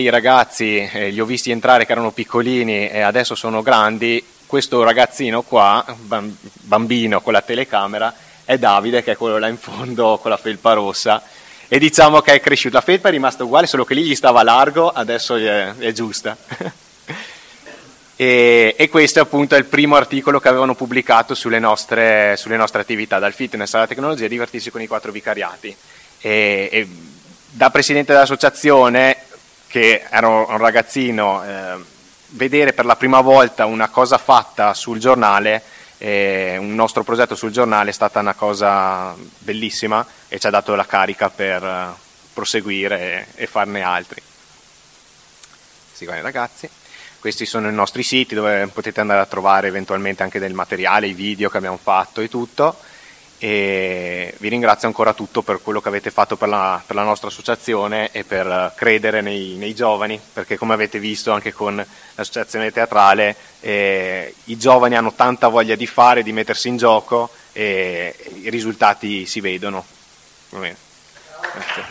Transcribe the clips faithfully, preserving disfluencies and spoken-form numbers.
I ragazzi eh, li ho visti entrare che erano piccolini e adesso sono grandi. Questo ragazzino qua, bambino con la telecamera, è Davide, che è quello là in fondo con la felpa rossa, e diciamo che è cresciuto. La felpa è rimasta uguale, solo che lì gli stava largo, adesso è, è giusta. e, e questo è appunto il primo articolo che avevano pubblicato sulle nostre, sulle nostre attività, dal fitness alla tecnologia, divertirsi con i quattro vicariati. E, e da presidente dell'associazione, che era un ragazzino, eh, vedere per la prima volta una cosa fatta sul giornale, eh, un nostro progetto sul giornale, è stata una cosa bellissima e ci ha dato la carica per uh, proseguire e, e farne altri. Sì, guarda, ragazzi, questi sono i nostri siti dove potete andare a trovare eventualmente anche del materiale, i video che abbiamo fatto e tutto. E vi ringrazio ancora tutto per quello che avete fatto per la, per la nostra associazione e per credere nei, nei giovani, perché come avete visto anche con l'associazione teatrale, eh, i giovani hanno tanta voglia di fare, di mettersi in gioco, e i risultati si vedono. Va bene. Grazie.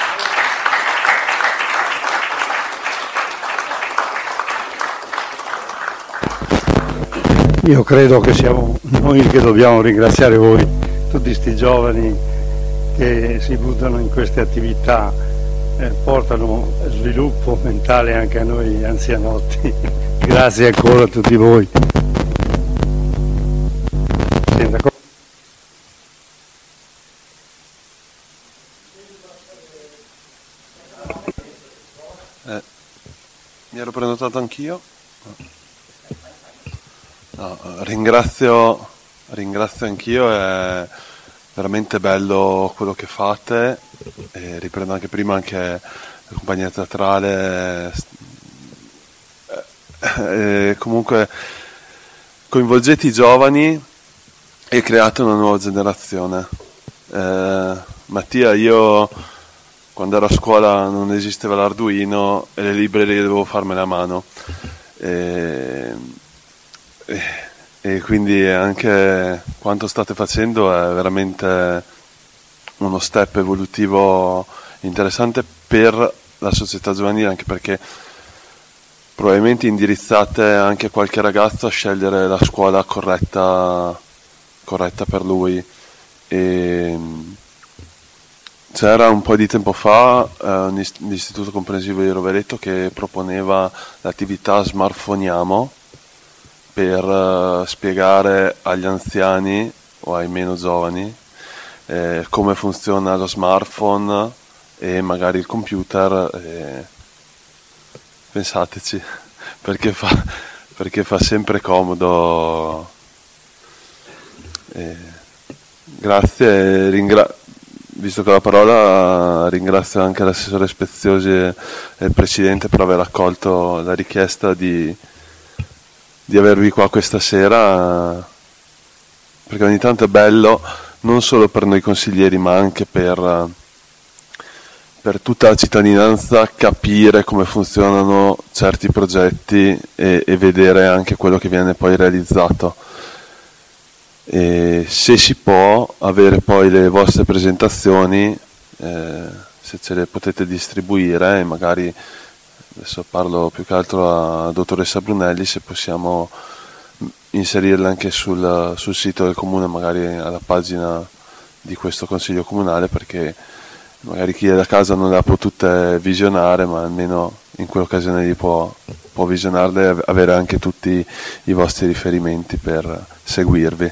Io credo che siamo noi che dobbiamo ringraziare voi, tutti questi giovani che si buttano in queste attività, eh, portano sviluppo mentale anche a noi anzianotti. Grazie ancora a tutti voi. Eh, mi ero prenotato anch'io. No, ringrazio, ringrazio anch'io, è veramente bello quello che fate, e riprendo anche prima anche la compagnia teatrale, e comunque coinvolgete i giovani e create una nuova generazione. Eh, Mattia, io quando ero a scuola non esisteva l'Arduino e le librerie dovevo farmele a mano. E, e quindi anche quanto state facendo è veramente uno step evolutivo interessante per la società giovanile, anche perché probabilmente indirizzate anche qualche ragazzo a scegliere la scuola corretta, corretta per lui. E c'era un po' di tempo fa eh, l'istituto comprensivo di Rovereto che proponeva l'attività Smartphoniamo, per uh, spiegare agli anziani o ai meno giovani eh, come funziona lo smartphone e magari il computer. E pensateci, perché fa, perché fa sempre comodo. E grazie, ringra- visto che ho la parola, ringrazio anche l'assessore Speziosi e il presidente per aver accolto la richiesta di di avervi qua questa sera, perché ogni tanto è bello non solo per noi consiglieri ma anche per, per tutta la cittadinanza capire come funzionano certi progetti e, e vedere anche quello che viene poi realizzato. E se si può avere poi le vostre presentazioni, eh, se ce le potete distribuire, e magari adesso parlo più che altro a dottoressa Brunelli, se possiamo inserirle anche sul, sul sito del comune, magari alla pagina di questo consiglio comunale, perché magari chi è da casa non le ha potute visionare, ma almeno in quell'occasione lì può, può visionarle e avere anche tutti i vostri riferimenti per seguirvi.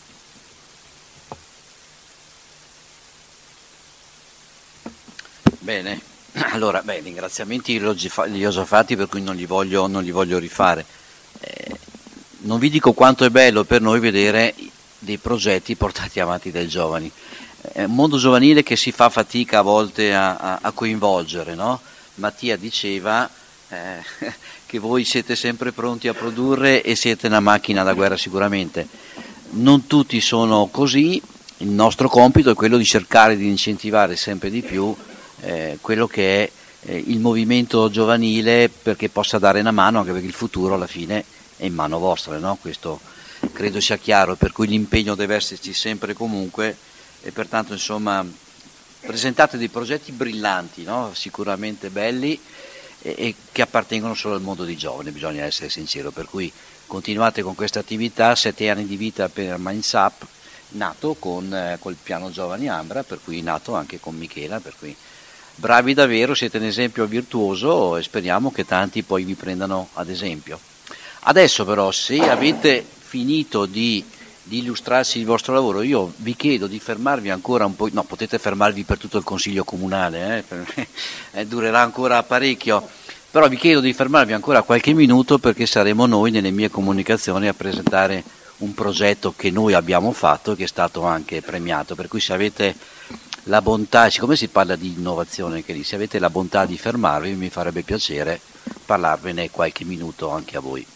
Bene. Allora, beh, ringraziamenti li ho già fatti, per cui non li voglio, non li voglio rifare. Eh, non vi dico quanto è bello per noi vedere dei progetti portati avanti dai giovani. È un mondo giovanile che si fa fatica a volte a, a, a coinvolgere, no? Mattia diceva eh, che voi siete sempre pronti a produrre e siete una macchina da guerra sicuramente. Non tutti sono così, il nostro compito è quello di cercare di incentivare sempre di più Eh, quello che è eh, il movimento giovanile, perché possa dare una mano, anche perché il futuro alla fine è in mano vostra, no? Questo credo sia chiaro, per cui l'impegno deve esserci sempre e comunque, e pertanto insomma presentate dei progetti brillanti, no? Sicuramente belli, e, e che appartengono solo al mondo dei giovani, bisogna essere sincero, per cui continuate con questa attività, sette anni di vita per MindSap, nato con eh, col piano Giovani Ambra, per cui nato anche con Michela, per cui bravi davvero, siete un esempio virtuoso e speriamo che tanti poi vi prendano ad esempio. Adesso però, se avete finito di, di illustrarsi il vostro lavoro, io vi chiedo di fermarvi ancora un po', no, potete fermarvi per tutto il Consiglio Comunale, eh, per, eh, durerà ancora parecchio, però vi chiedo di fermarvi ancora qualche minuto perché saremo noi nelle mie comunicazioni a presentare un progetto che noi abbiamo fatto e che è stato anche premiato, per cui se avete la bontà, siccome si parla di innovazione che lì, se avete la bontà di fermarvi mi farebbe piacere parlarvene qualche minuto anche a voi.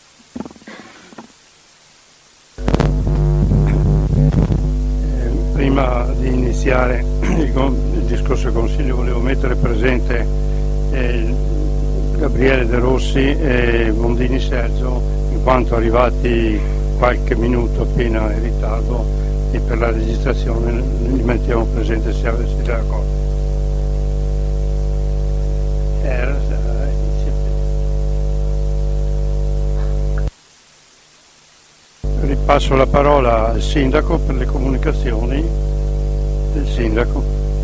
Prima di iniziare il, il discorso del Consiglio volevo mettere presente eh, Gabriele De Rossi e Mondini Sergio, in quanto arrivati qualche minuto appena in ritardo e per la registrazione li mettiamo presente se siete d'accordo. Ripasso la parola al Sindaco per le comunicazioni del Sindaco.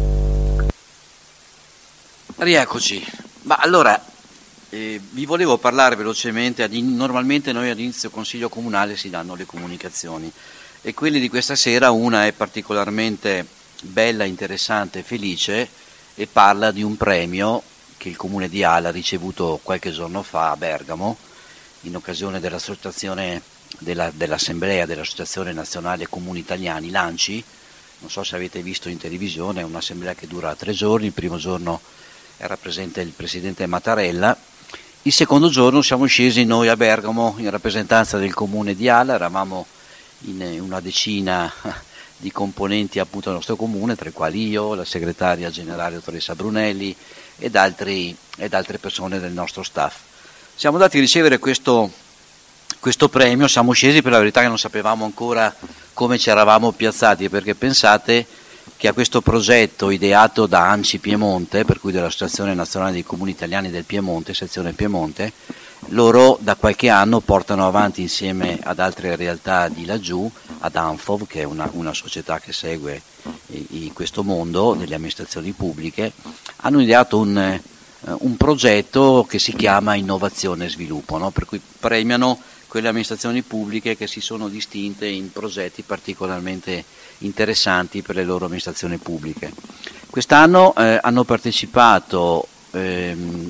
Rieccoci, ma allora eh, vi volevo parlare velocemente, ad in, normalmente noi ad inizio Consiglio Comunale si danno le comunicazioni e quelle di questa sera una è particolarmente bella, interessante e felice e parla di un premio che il Comune di Ala ha ricevuto qualche giorno fa a Bergamo in occasione dell'associazione della, dell'Assemblea dell'Associazione Nazionale Comuni Italiani, l'ANCI. Non so se avete visto in televisione, è un'assemblea che dura tre giorni, il primo giorno era presente il Presidente Mattarella, il secondo giorno siamo scesi noi a Bergamo in rappresentanza del Comune di Ala, eravamo in una decina di componenti appunto del nostro comune, tra i quali io, la segretaria generale dottoressa Brunelli ed, altri, ed altre persone del nostro staff. Siamo andati a ricevere questo, questo premio, siamo scesi, per la verità che non sapevamo ancora come ci eravamo piazzati, perché pensate che a questo progetto ideato da ANCI Piemonte, per cui dell'Associazione Nazionale dei Comuni Italiani del Piemonte, sezione Piemonte, loro da qualche anno portano avanti insieme ad altre realtà di laggiù, ad Anfov, che è una, una società che segue in questo mondo delle amministrazioni pubbliche, hanno ideato un, un progetto che si chiama Innovazione e Sviluppo, no? Per cui premiano quelle amministrazioni pubbliche che si sono distinte in progetti particolarmente interessanti per le loro amministrazioni pubbliche. Quest'anno eh, hanno partecipato ehm,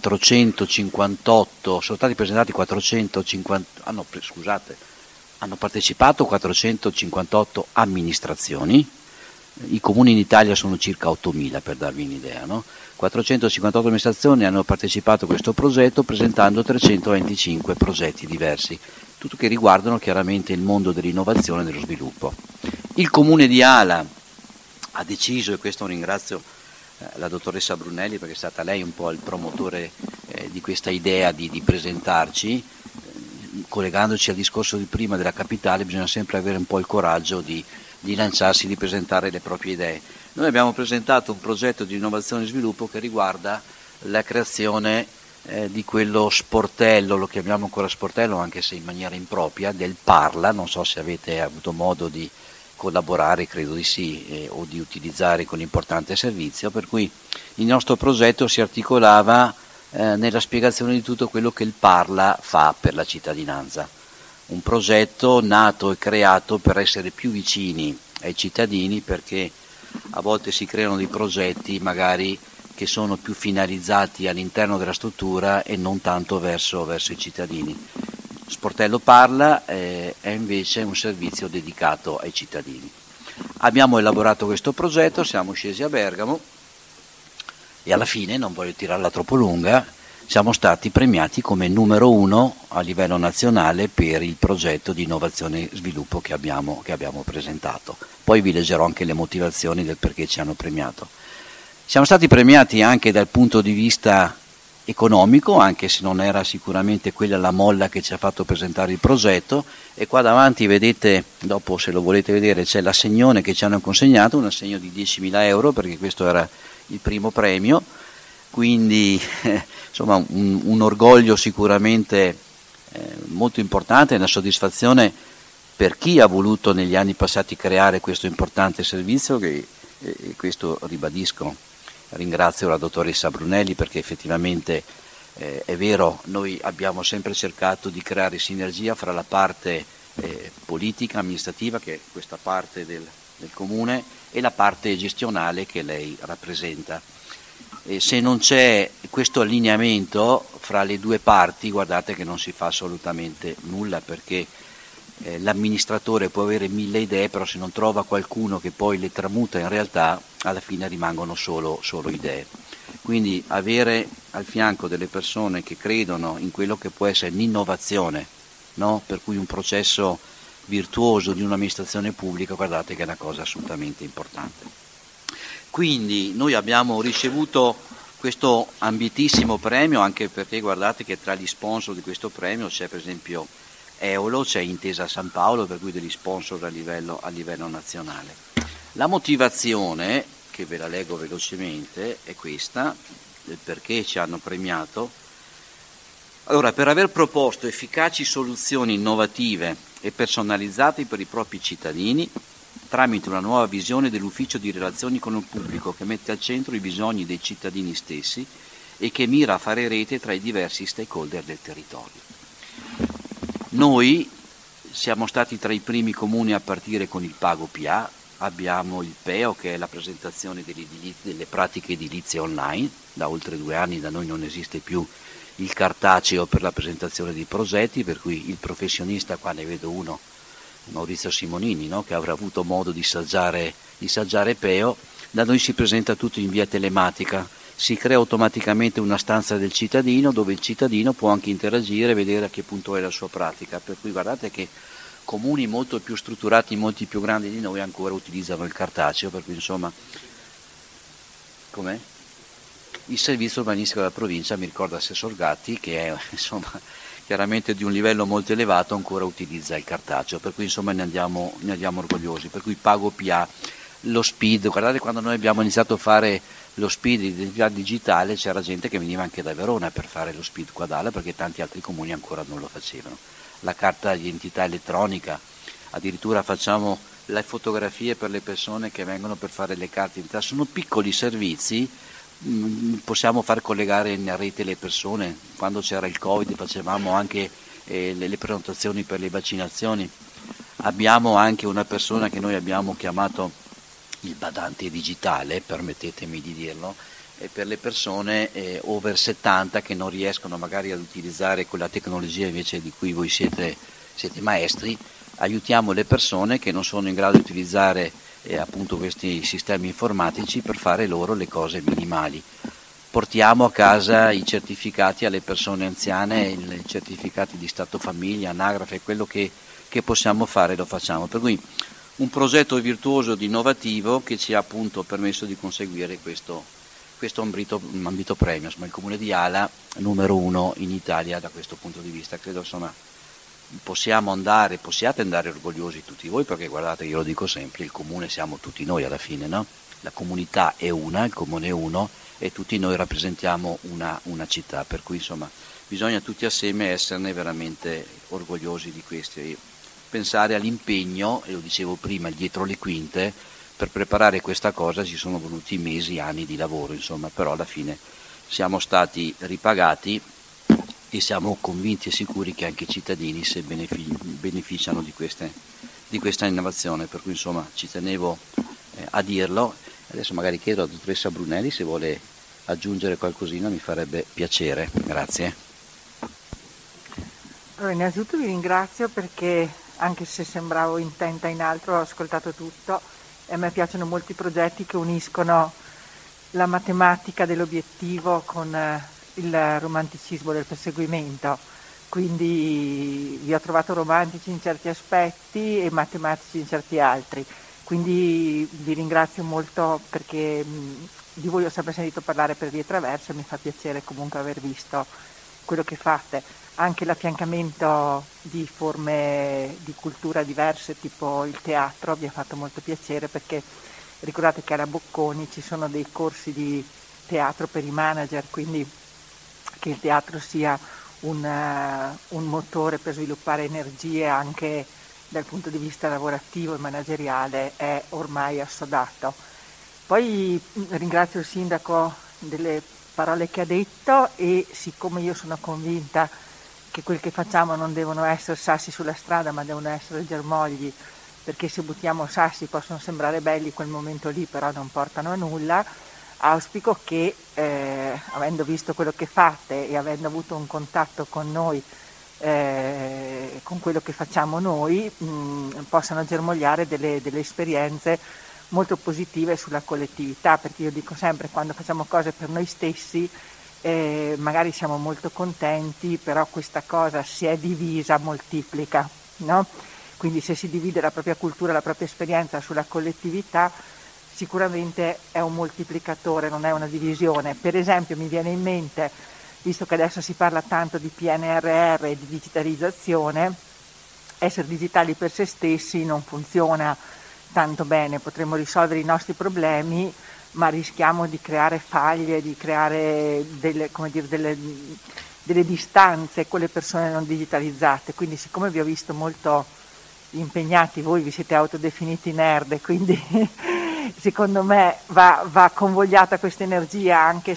quattrocentocinquantotto, sono stati presentati quattrocentocinquanta, ah no, scusate, hanno partecipato quattrocentocinquantotto amministrazioni, i comuni in Italia sono circa ottomila per darvi un'idea, no? quattrocentocinquantotto amministrazioni hanno partecipato a questo progetto presentando trecentoventicinque progetti diversi, tutto che riguardano chiaramente il mondo dell'innovazione e dello sviluppo. Il Comune di Ala ha deciso, e questo ringrazio eh, la dottoressa Brunelli perché è stata lei un po' il promotore eh, di questa idea di, di presentarci, eh, collegandoci al discorso di prima della capitale bisogna sempre avere un po' il coraggio di, di lanciarsi, di presentare le proprie idee. Noi abbiamo presentato un progetto di innovazione e sviluppo che riguarda la creazione eh, di quello sportello, lo chiamiamo ancora sportello anche se in maniera impropria, del Parla, non so se avete avuto modo di collaborare, credo di sì, eh, o di utilizzare quell'importante servizio, per cui il nostro progetto si articolava eh, nella spiegazione di tutto quello che il Parla fa per la cittadinanza. Un progetto nato e creato per essere più vicini ai cittadini, perché a volte si creano dei progetti magari che sono più finalizzati all'interno della struttura e non tanto verso, verso i cittadini. Sportello Parla eh, è invece un servizio dedicato ai cittadini. Abbiamo elaborato questo progetto, siamo scesi a Bergamo e alla fine, non voglio tirarla troppo lunga, siamo stati premiati come numero uno a livello nazionale per il progetto di innovazione e sviluppo che abbiamo, che abbiamo presentato. Poi vi leggerò anche le motivazioni del perché ci hanno premiato. Siamo stati premiati anche dal punto di vista economico, anche se non era sicuramente quella la molla che ci ha fatto presentare il progetto, e qua davanti vedete, dopo se lo volete vedere, c'è l'assegnone che ci hanno consegnato, un assegno di diecimila euro, perché questo era il primo premio. quindi eh, insomma un, un orgoglio sicuramente eh, molto importante, una soddisfazione per chi ha voluto negli anni passati creare questo importante servizio, che e questo ribadisco, ringrazio la dottoressa Brunelli, perché effettivamente eh, è vero, noi abbiamo sempre cercato di creare sinergia fra la parte eh, politica, amministrativa, che è questa parte del, del comune, e la parte gestionale che lei rappresenta. E se non c'è questo allineamento fra le due parti, guardate che non si fa assolutamente nulla, perché Eh, l'amministratore può avere mille idee, però se non trova qualcuno che poi le tramuta in realtà, alla fine rimangono solo, solo idee. Quindi avere al fianco delle persone che credono in quello che può essere l'innovazione, no? Per cui un processo virtuoso di un'amministrazione pubblica, guardate che è una cosa assolutamente importante. Quindi noi abbiamo ricevuto questo ambitissimo premio, anche perché guardate che tra gli sponsor di questo premio c'è per esempio Eolo, c'è Intesa San Paolo, per cui degli sponsor a livello, a livello nazionale. La motivazione, che ve la leggo velocemente, è questa, del perché ci hanno premiato. Allora, per aver proposto efficaci soluzioni innovative e personalizzate per i propri cittadini, tramite una nuova visione dell'ufficio di relazioni con il pubblico che mette al centro i bisogni dei cittadini stessi e che mira a fare rete tra i diversi stakeholder del territorio. Noi siamo stati tra i primi comuni a partire con il Pago P A, abbiamo il P E O, che è la presentazione delle, delle pratiche edilizie online, da oltre due anni da noi non esiste più il cartaceo per la presentazione dei progetti, per cui il professionista, qua ne vedo uno, Maurizio Simonini, no? Che avrà avuto modo di saggiare, di saggiare P E O, da noi si presenta tutto in via telematica. Si crea automaticamente una stanza del cittadino dove il cittadino può anche interagire e vedere a che punto è la sua pratica, per cui guardate che comuni molto più strutturati, molti più grandi di noi ancora utilizzano il cartaceo, per cui insomma, com'è? Il servizio urbanistico della provincia, mi ricorda Assessor Gatti, che è insomma chiaramente di un livello molto elevato, ancora utilizza il cartaceo, per cui insomma ne andiamo, ne andiamo orgogliosi, per cui Pago P A, lo SPID, guardate quando noi abbiamo iniziato a fare lo SPID di identità digitale c'era gente che veniva anche da Verona per fare lo SPID qua d'Ala, perché tanti altri comuni ancora non lo facevano. La carta di identità elettronica, addirittura facciamo le fotografie per le persone che vengono per fare le carte di identità, sono piccoli servizi, mh, possiamo far collegare in rete le persone. Quando c'era il Covid facevamo anche eh, le, le prenotazioni per le vaccinazioni. Abbiamo anche una persona che noi abbiamo chiamato il badante digitale, permettetemi di dirlo, e per le persone eh, over settanta che non riescono magari ad utilizzare quella tecnologia invece di cui voi siete, siete maestri, aiutiamo le persone che non sono in grado di utilizzare eh, appunto questi sistemi informatici per fare loro le cose minimali. Portiamo a casa i certificati alle persone anziane, i certificati di stato famiglia, anagrafe, quello che, che possiamo fare lo facciamo. Per cui un progetto virtuoso ed innovativo che ci ha appunto permesso di conseguire questo, questo ambito, ambito premio. Insomma, il comune di Ala numero uno in Italia da questo punto di vista. Credo insomma possiamo andare, possiate andare orgogliosi tutti voi, perché guardate, io lo dico sempre, il comune siamo tutti noi alla fine, no? La comunità è una, il comune è uno e tutti noi rappresentiamo una, una città, per cui insomma bisogna tutti assieme esserne veramente orgogliosi di questi. Pensare all'impegno, e lo dicevo prima, dietro le quinte, per preparare questa cosa ci sono voluti mesi, anni di lavoro, insomma, però alla fine siamo stati ripagati e siamo convinti e sicuri che anche i cittadini se benefic- beneficiano di, queste, di questa innovazione, per cui insomma ci tenevo eh, a dirlo. Adesso magari chiedo alla dottoressa Brunelli se vuole aggiungere qualcosina, mi farebbe piacere. Grazie. Allora, innanzitutto vi ringrazio perché anche se sembravo intenta in altro, ho ascoltato tutto e a me piacciono molti progetti che uniscono la matematica dell'obiettivo con il romanticismo del perseguimento, quindi vi ho trovato romantici in certi aspetti e matematici in certi altri, quindi vi ringrazio molto perché di voi ho sempre sentito parlare per vie traverse e mi fa piacere comunque aver visto quello che fate. Anche l'affiancamento di forme di cultura diverse, tipo il teatro, mi ha fatto molto piacere perché ricordate che alla Bocconi ci sono dei corsi di teatro per i manager, quindi che il teatro sia un, uh, un motore per sviluppare energie anche dal punto di vista lavorativo e manageriale è ormai assodato. Poi ringrazio il sindaco delle parole che ha detto, e siccome io sono convinta che quel che facciamo non devono essere sassi sulla strada ma devono essere germogli, perché se buttiamo sassi possono sembrare belli quel momento lì però non portano a nulla, auspico che eh, avendo visto quello che fate e avendo avuto un contatto con noi, eh, con quello che facciamo noi, mh, possano germogliare delle, delle esperienze molto positive sulla collettività, perché io dico sempre, quando facciamo cose per noi stessi eh, magari siamo molto contenti, però questa cosa si è divisa, moltiplica, no? Quindi se si divide la propria cultura, la propria esperienza sulla collettività, sicuramente è un moltiplicatore, non è una divisione. Per esempio mi viene in mente, visto che adesso si parla tanto di P N R R e di digitalizzazione, essere digitali per se stessi non funziona tanto bene, potremmo risolvere i nostri problemi, ma rischiamo di creare faglie, di creare delle, come dire, delle, delle distanze con le persone non digitalizzate. Quindi siccome vi ho visto molto impegnati, voi vi siete autodefiniti nerd, quindi secondo me va, va convogliata questa energia anche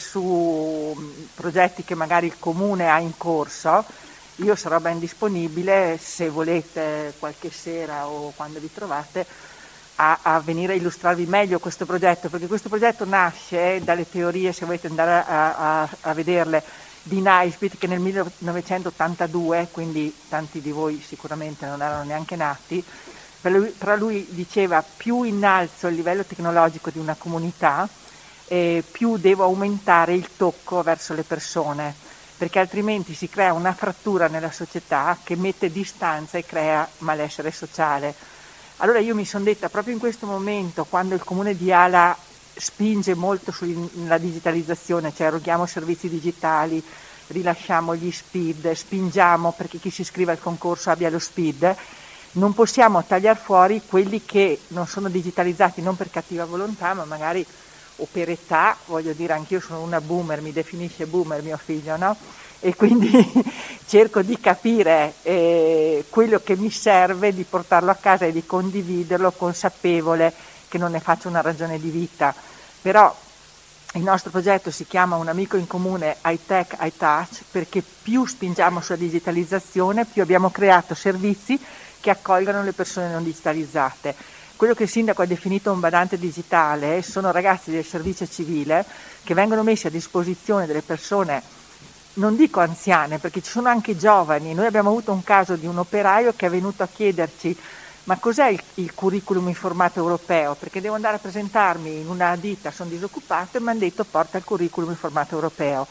su progetti che magari il comune ha in corso. Io sarò ben disponibile, se volete qualche sera o quando vi trovate, a, a venire a illustrarvi meglio questo progetto, perché questo progetto nasce dalle teorie, se volete andare a, a, a vederle, di Naisbitt, che nel millenovecentottantadue, quindi tanti di voi sicuramente non erano neanche nati, però lui diceva: più innalzo il livello tecnologico di una comunità, eh, più devo aumentare il tocco verso le persone, perché altrimenti si crea una frattura nella società che mette distanza e crea malessere sociale. Allora io mi sono detta, proprio in questo momento, quando il comune di Ala spinge molto sulla digitalizzazione, cioè eroghiamo servizi digitali, rilasciamo gli SPID, spingiamo perché chi si iscrive al concorso abbia lo SPID, non possiamo tagliare fuori quelli che non sono digitalizzati, non per cattiva volontà, ma magari o per età. Voglio dire, anch'io sono una boomer, mi definisce boomer mio figlio, no? E quindi cerco di capire eh, quello che mi serve, di portarlo a casa e di condividerlo, consapevole che non ne faccio una ragione di vita. Però il nostro progetto si chiama Un amico in comune, high-tech, high-touch, perché più spingiamo sulla digitalizzazione, più abbiamo creato servizi che accolgano le persone non digitalizzate. Quello che il sindaco ha definito un badante digitale sono ragazzi del servizio civile che vengono messi a disposizione delle persone, non dico anziane, perché ci sono anche giovani. Noi abbiamo avuto un caso di un operaio che è venuto a chiederci: ma cos'è il, il curriculum in formato europeo? Perché devo andare a presentarmi in una ditta, sono disoccupato, e mi hanno detto porta il curriculum in formato europeo.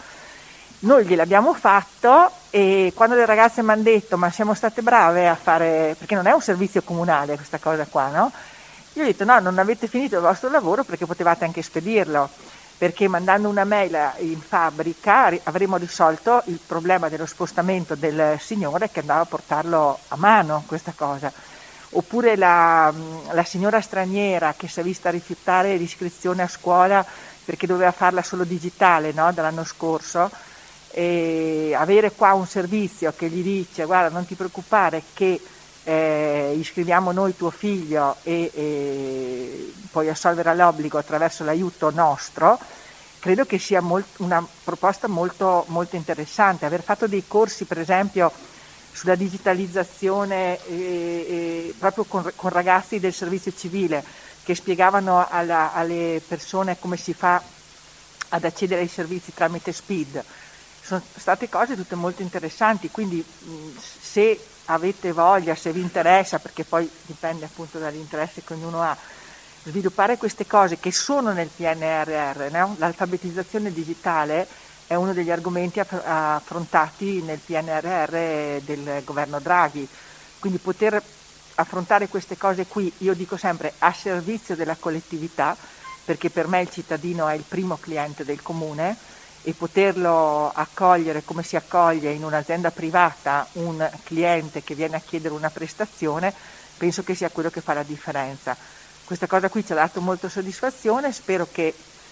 Noi gliel'abbiamo fatto, e quando le ragazze mi hanno detto ma siamo state brave a fare, perché non è un servizio comunale questa cosa qua, no? Io ho detto no, non avete finito il vostro lavoro perché potevate anche spedirlo, perché mandando una mail in fabbrica avremmo risolto il problema dello spostamento del signore che andava a portarlo a mano questa cosa. Oppure la, la signora straniera che si è vista rifiutare l'iscrizione a scuola perché doveva farla solo digitale, no? Dall'anno scorso, e avere qua un servizio che gli dice: guarda, non ti preoccupare che eh, iscriviamo noi tuo figlio e, e puoi assolvere all'obbligo attraverso l'aiuto nostro, credo che sia molt, una proposta molto, molto interessante. Aver fatto dei corsi, per esempio, sulla digitalizzazione eh, eh, proprio con, con ragazzi del servizio civile che spiegavano alla, alle persone come si fa ad accedere ai servizi tramite SPID, sono state cose tutte molto interessanti. Quindi mh, se avete voglia, se vi interessa, perché poi dipende appunto dall'interesse che ognuno ha, sviluppare queste cose che sono nel P N R R, no? L'alfabetizzazione digitale è uno degli argomenti affrontati nel P N R R del governo Draghi, quindi poter affrontare queste cose qui, io dico sempre, a servizio della collettività, perché per me il cittadino è il primo cliente del comune, e poterlo accogliere come si accoglie in un'azienda privata un cliente che viene a chiedere una prestazione, penso che sia quello che fa la differenza. Questa cosa qui ci ha dato molta soddisfazione, spero che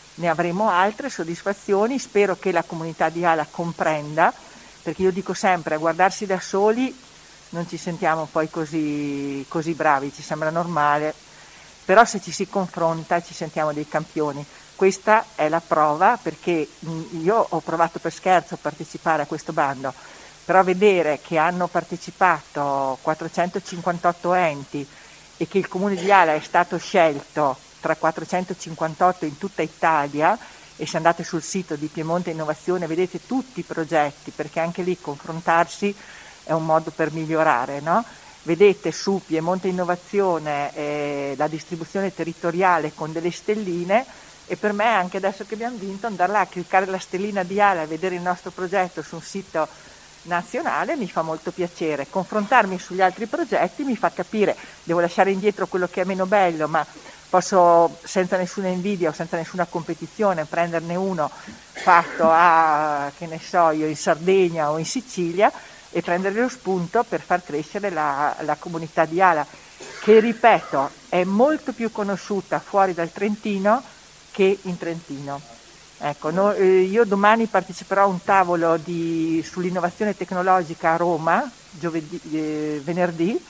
ne avremo altre soddisfazioni. Spero che la comunità di ALA comprenda, perché io dico sempre, a guardarsi da soli non ci sentiamo poi così, così bravi, ci sembra normale, però se ci si confronta ci sentiamo dei campioni. Questa è la prova, perché io ho provato per scherzo a partecipare a questo bando, però vedere che hanno partecipato quattrocentocinquantotto enti e che il comune di Ala è stato scelto tra quattrocentocinquantotto in tutta Italia, e se andate sul sito di Piemonte Innovazione vedete tutti i progetti, perché anche lì confrontarsi è un modo per migliorare, no? Vedete su Piemonte Innovazione eh, la distribuzione territoriale con delle stelline, e per me, anche adesso che abbiamo vinto, andare là a cliccare la stellina di Ala e vedere il nostro progetto su un sito nazionale mi fa molto piacere. Confrontarmi sugli altri progetti mi fa capire, devo lasciare indietro quello che è meno bello, ma posso senza nessuna invidia o senza nessuna competizione prenderne uno fatto a, che ne so io, in Sardegna o in Sicilia, e prendere lo spunto per far crescere la, la comunità di Ala, che ripeto è molto più conosciuta fuori dal Trentino che in Trentino. Ecco, no, eh, io domani parteciperò a un tavolo di, sull'innovazione tecnologica a Roma, giovedì, eh, venerdì,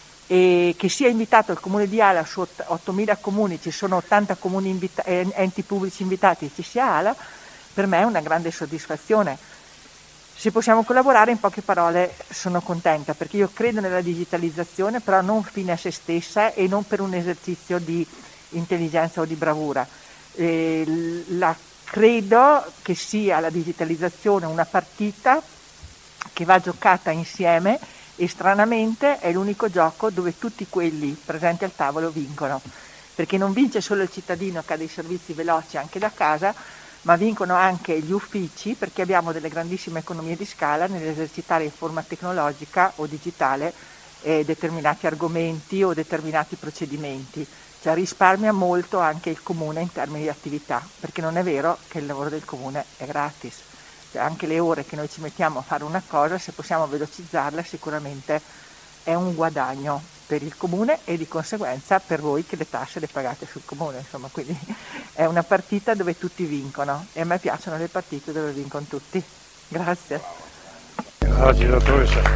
e che sia invitato il comune di Ala, su ottomila comuni, ci sono ottanta comuni invita- enti pubblici invitati, e ci sia Ala, per me è una grande soddisfazione. Se possiamo collaborare, in poche parole sono contenta, perché io credo nella digitalizzazione, però non fine a se stessa e non per un esercizio di intelligenza o di bravura. Eh, la, credo che sia la digitalizzazione una partita che va giocata insieme, e stranamente è l'unico gioco dove tutti quelli presenti al tavolo vincono, perché non vince solo il cittadino che ha dei servizi veloci anche da casa, ma vincono anche gli uffici, perché abbiamo delle grandissime economie di scala nell'esercitare in forma tecnologica o digitale eh, determinati argomenti o determinati procedimenti. Cioè risparmia molto anche il comune in termini di attività, perché non è vero che il lavoro del comune è gratis. Cioè, anche le ore che noi ci mettiamo a fare una cosa, se possiamo velocizzarla, sicuramente è un guadagno per il comune e di conseguenza per voi che le tasse le pagate sul comune. Insomma, quindi è una partita dove tutti vincono, e a me piacciono le partite dove vincono tutti. Grazie. Grazie dottoressa.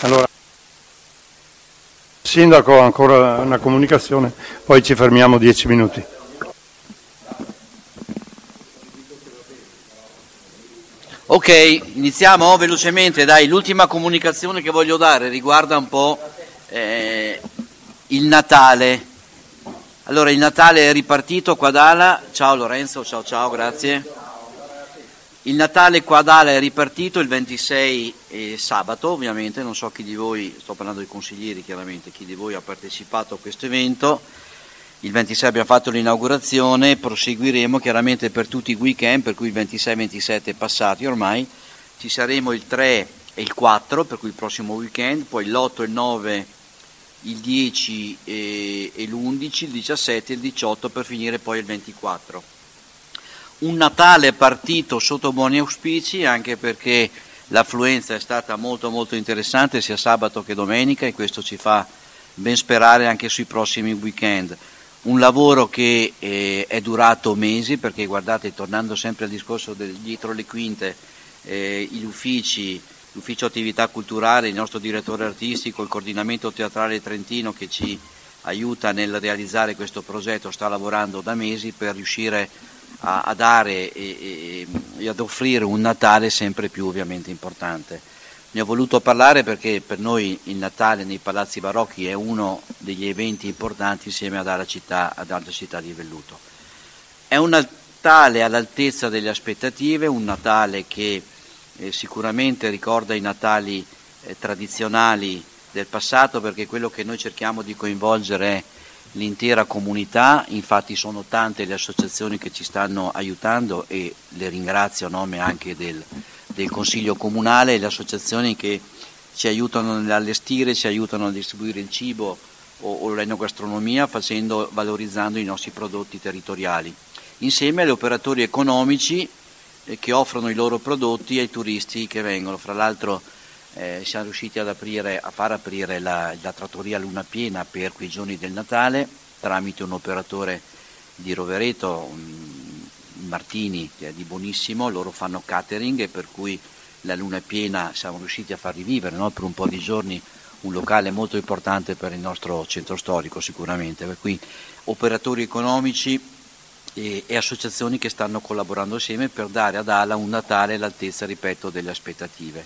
Allora, Sindaco, ancora una comunicazione, poi ci fermiamo dieci minuti. Ok, iniziamo velocemente. Dai, l'ultima comunicazione che voglio dare riguarda un po' eh, il Natale. Allora, il Natale è ripartito qua ad Ala. Ciao Lorenzo, ciao ciao, grazie. Il Natale qua ad Ala è ripartito il ventisei eh, sabato, ovviamente, non so chi di voi, sto parlando dei consiglieri chiaramente, chi di voi ha partecipato a questo evento. Il ventisei abbiamo fatto l'inaugurazione, proseguiremo chiaramente per tutti i weekend, per cui il ventisei ventisette passati ormai, ci saremo il tre e il quattro, per cui il prossimo weekend, poi l'otto, il nove, il dieci e, e l'undici, il diciassette e il diciotto, per finire poi il ventiquattro. Un Natale partito sotto buoni auspici, anche perché l'affluenza è stata molto molto interessante sia sabato che domenica, e questo ci fa ben sperare anche sui prossimi weekend. Un lavoro che eh, è durato mesi, perché guardate, tornando sempre al discorso del dietro le quinte, eh, gli uffici, l'ufficio attività culturale, il nostro direttore artistico, il coordinamento teatrale trentino che ci aiuta nel realizzare questo progetto, sta lavorando da mesi per riuscire a, a dare e, e, e ad offrire un Natale sempre più ovviamente importante. Ne ho voluto parlare perché per noi il Natale nei Palazzi Barocchi è uno degli eventi importanti insieme ad altra città, ad altre città di velluto. È un Natale all'altezza delle aspettative, un Natale che eh, sicuramente ricorda i Natali eh, tradizionali del passato, perché quello che noi cerchiamo di coinvolgere è l'intera comunità. Infatti sono tante le associazioni che ci stanno aiutando e le ringrazio a nome anche del del Consiglio Comunale e le associazioni che ci aiutano nell'allestire, ci aiutano a distribuire il cibo o, o l'enogastronomia, facendo, valorizzando i nostri prodotti territoriali, insieme agli operatori economici eh, che offrono i loro prodotti ai turisti che vengono. Fra l'altro eh, siamo riusciti ad aprire, a far aprire la, la trattoria Luna Piena per quei giorni del Natale tramite un operatore di Rovereto, un, Martini, che è di buonissimo. Loro fanno catering e per cui la Luna Piena siamo riusciti a far rivivere, no? Per un po' di giorni un locale molto importante per il nostro centro storico sicuramente, per cui operatori economici e, e associazioni che stanno collaborando insieme per dare ad Ala un Natale all'altezza, ripeto, delle aspettative.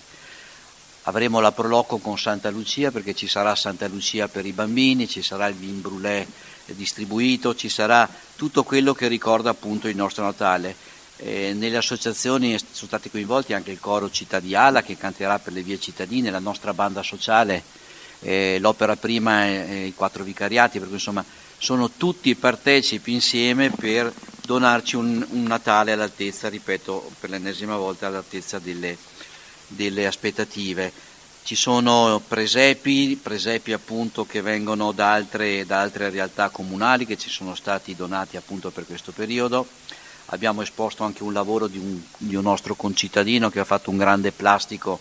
Avremo la Proloco con Santa Lucia, perché ci sarà Santa Lucia per i bambini, ci sarà il vin brûlé distribuito, ci sarà tutto quello che ricorda appunto il nostro Natale. Eh, nelle associazioni sono stati coinvolti anche il coro Città di Ala che canterà per le vie cittadine, la nostra banda sociale, eh, l'opera prima e i quattro vicariati, per cui insomma sono tutti partecipi insieme per donarci un, un Natale all'altezza, ripeto per l'ennesima volta, all'altezza delle, delle aspettative. Ci sono presepi, presepi appunto che vengono da altre, da altre realtà comunali che ci sono stati donati appunto per questo periodo. Abbiamo esposto anche un lavoro di un, di un nostro concittadino che ha fatto un grande plastico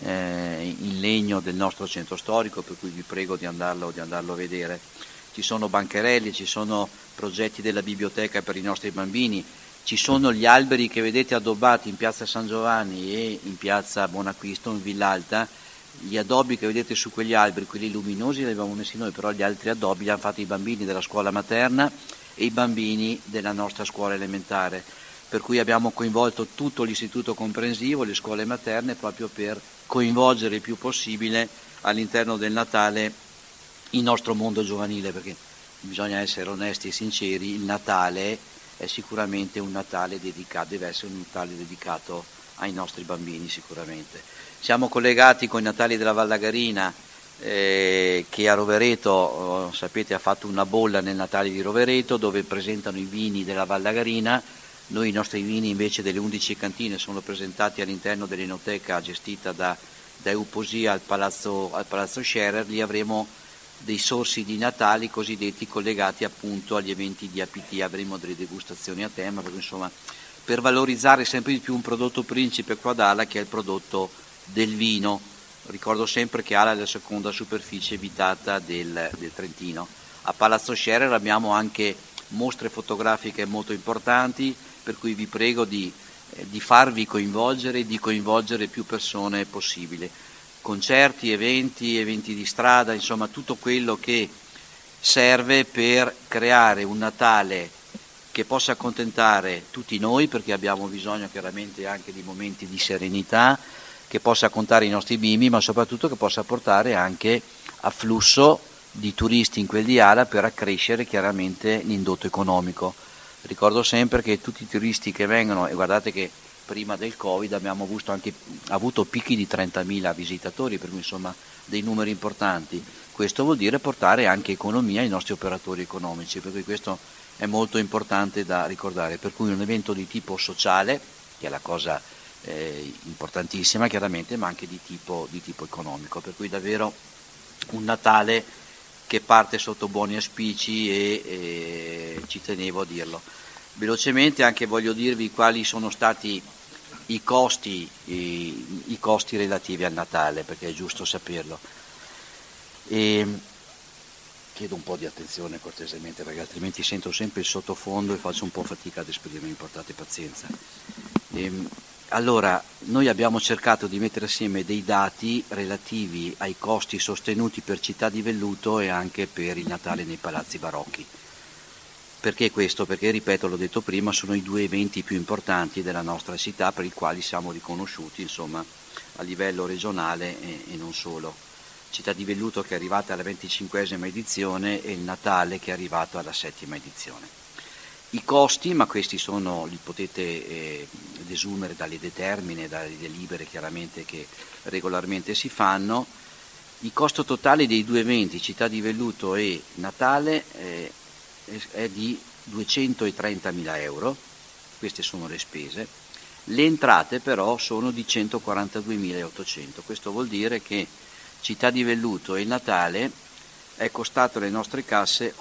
eh, in legno del nostro centro storico, per cui vi prego di andarlo, di andarlo a vedere. Ci sono bancherelli, ci sono progetti della biblioteca per i nostri bambini, ci sono gli alberi che vedete addobbati in piazza San Giovanni e in piazza Buonacquisto, in Villa Alta. Gli addobbi che vedete su quegli alberi, quelli luminosi, li abbiamo messi noi, però gli altri addobbi li hanno fatti i bambini della scuola materna e i bambini della nostra scuola elementare, per cui abbiamo coinvolto tutto l'istituto comprensivo, le scuole materne, proprio per coinvolgere il più possibile all'interno del Natale il nostro mondo giovanile, perché bisogna essere onesti e sinceri, il Natale è sicuramente un Natale dedicato, deve essere un Natale dedicato ai nostri bambini sicuramente. Siamo collegati con i Natali della Vallagarina, eh, che a Rovereto, eh, sapete, ha fatto una bolla nel Natale di Rovereto dove presentano i vini della Vallagarina. Noi i nostri vini invece delle undici cantine sono presentati all'interno dell'enoteca gestita da, da Euposia al Palazzo, al Palazzo Scherer. Lì avremo dei sorsi di Natali cosiddetti collegati appunto agli eventi di A P T, avremo delle degustazioni a tema, perché insomma per valorizzare sempre di più un prodotto principe qua ad Ala, che è il prodotto del vino. Ricordo sempre che Ala è la seconda superficie abitata del, del Trentino. A Palazzo Scherer abbiamo anche mostre fotografiche molto importanti, per cui vi prego di, eh, di farvi coinvolgere e di coinvolgere più persone possibile. concerti, eventi, eventi di strada, insomma tutto quello che serve per creare un Natale che possa accontentare tutti noi, perché abbiamo bisogno chiaramente anche di momenti di serenità, che possa contare i nostri bimbi, ma soprattutto che possa portare anche afflusso di turisti in quel di Ala per accrescere chiaramente l'indotto economico. Ricordo sempre che tutti i turisti che vengono, e guardate che prima del Covid abbiamo avuto, anche, avuto picchi di trentamila visitatori, per cui insomma dei numeri importanti. Questo vuol dire portare anche economia ai nostri operatori economici, per cui questo è molto importante da ricordare. Per cui un evento di tipo sociale, che è la cosa eh, importantissima chiaramente, ma anche di tipo, di tipo economico, per cui davvero un Natale che parte sotto buoni auspici e, e ci tenevo a dirlo. Velocemente anche voglio dirvi quali sono stati i costi, i, i costi relativi al Natale, perché è giusto saperlo. E chiedo un po' di attenzione cortesemente, perché altrimenti sento sempre il sottofondo e faccio un po' fatica ad esprimermi, portate pazienza. E, allora, noi abbiamo cercato di mettere assieme dei dati relativi ai costi sostenuti per Città di Velluto e anche per il Natale nei palazzi barocchi. Perché questo? Perché, ripeto, l'ho detto prima, sono i due eventi più importanti della nostra città per i quali siamo riconosciuti, insomma, a livello regionale e, e non solo. Città di Velluto che è arrivata alla venticinquesima edizione e il Natale che è arrivato alla settima edizione. I costi, ma questi sono, li potete eh, desumere dalle determine, dalle delibere chiaramente che regolarmente si fanno. Il costo totale dei due eventi, Città di Velluto e Natale, eh, è di duecentotrentamila euro, queste sono le spese. Le entrate però sono di centoquarantadue.ottocento, questo vuol dire che Città di Velluto e il Natale è costato alle nostre casse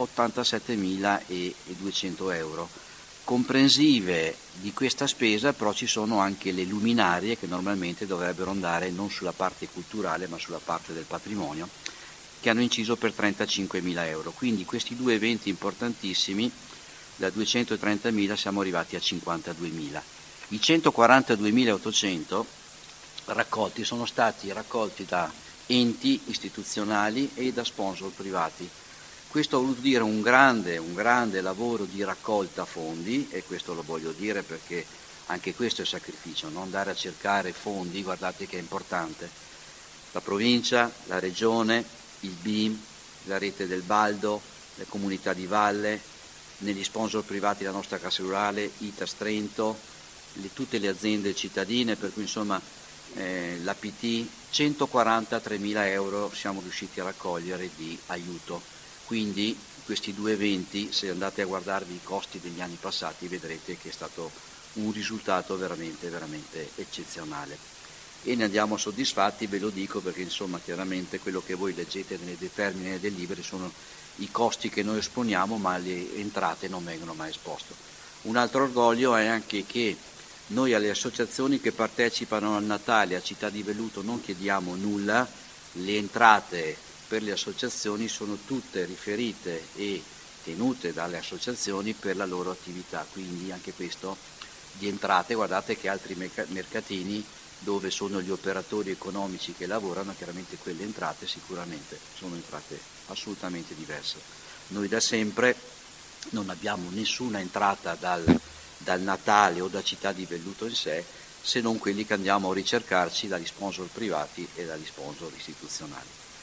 ottantasettemiladuecento euro. Comprensive di questa spesa però ci sono anche le luminarie che normalmente dovrebbero andare non sulla parte culturale ma sulla parte del patrimonio, che hanno inciso per trentacinquemila euro. Quindi questi due eventi importantissimi, da duecentotrentamila siamo arrivati a cinquantaduemila. I centoquarantadue.ottocento raccolti sono stati raccolti da enti istituzionali e da sponsor privati. Questo ha voluto dire un grande, un grande lavoro di raccolta fondi, e questo lo voglio dire perché anche questo è sacrificio, non andare a cercare fondi, guardate che è importante. La provincia, la regione, il B I M, la rete del Baldo, le comunità di valle, negli sponsor privati la nostra Cassa Rurale, I T A S Trento, le, tutte le aziende cittadine, per cui insomma eh, l'A P T, centoquarantatremila euro siamo riusciti a raccogliere di aiuto. Quindi questi due eventi, se andate a guardarvi i costi degli anni passati, vedrete che è stato un risultato veramente, veramente eccezionale. E ne andiamo soddisfatti, ve lo dico perché insomma chiaramente quello che voi leggete nelle determine del libro sono i costi che noi esponiamo, ma le entrate non vengono mai esposte. Un altro orgoglio è anche che noi alle associazioni che partecipano al Natale a Città di Velluto non chiediamo nulla, le entrate per le associazioni sono tutte riferite e tenute dalle associazioni per la loro attività, quindi anche questo di entrate, guardate che altri mercatini dove sono gli operatori economici che lavorano, chiaramente quelle entrate sicuramente sono entrate assolutamente diverse. Noi da sempre non abbiamo nessuna entrata dal, dal Natale o da Città di Velluto in sé, se non quelli che andiamo a ricercarci dagli sponsor privati e dagli sponsor istituzionali.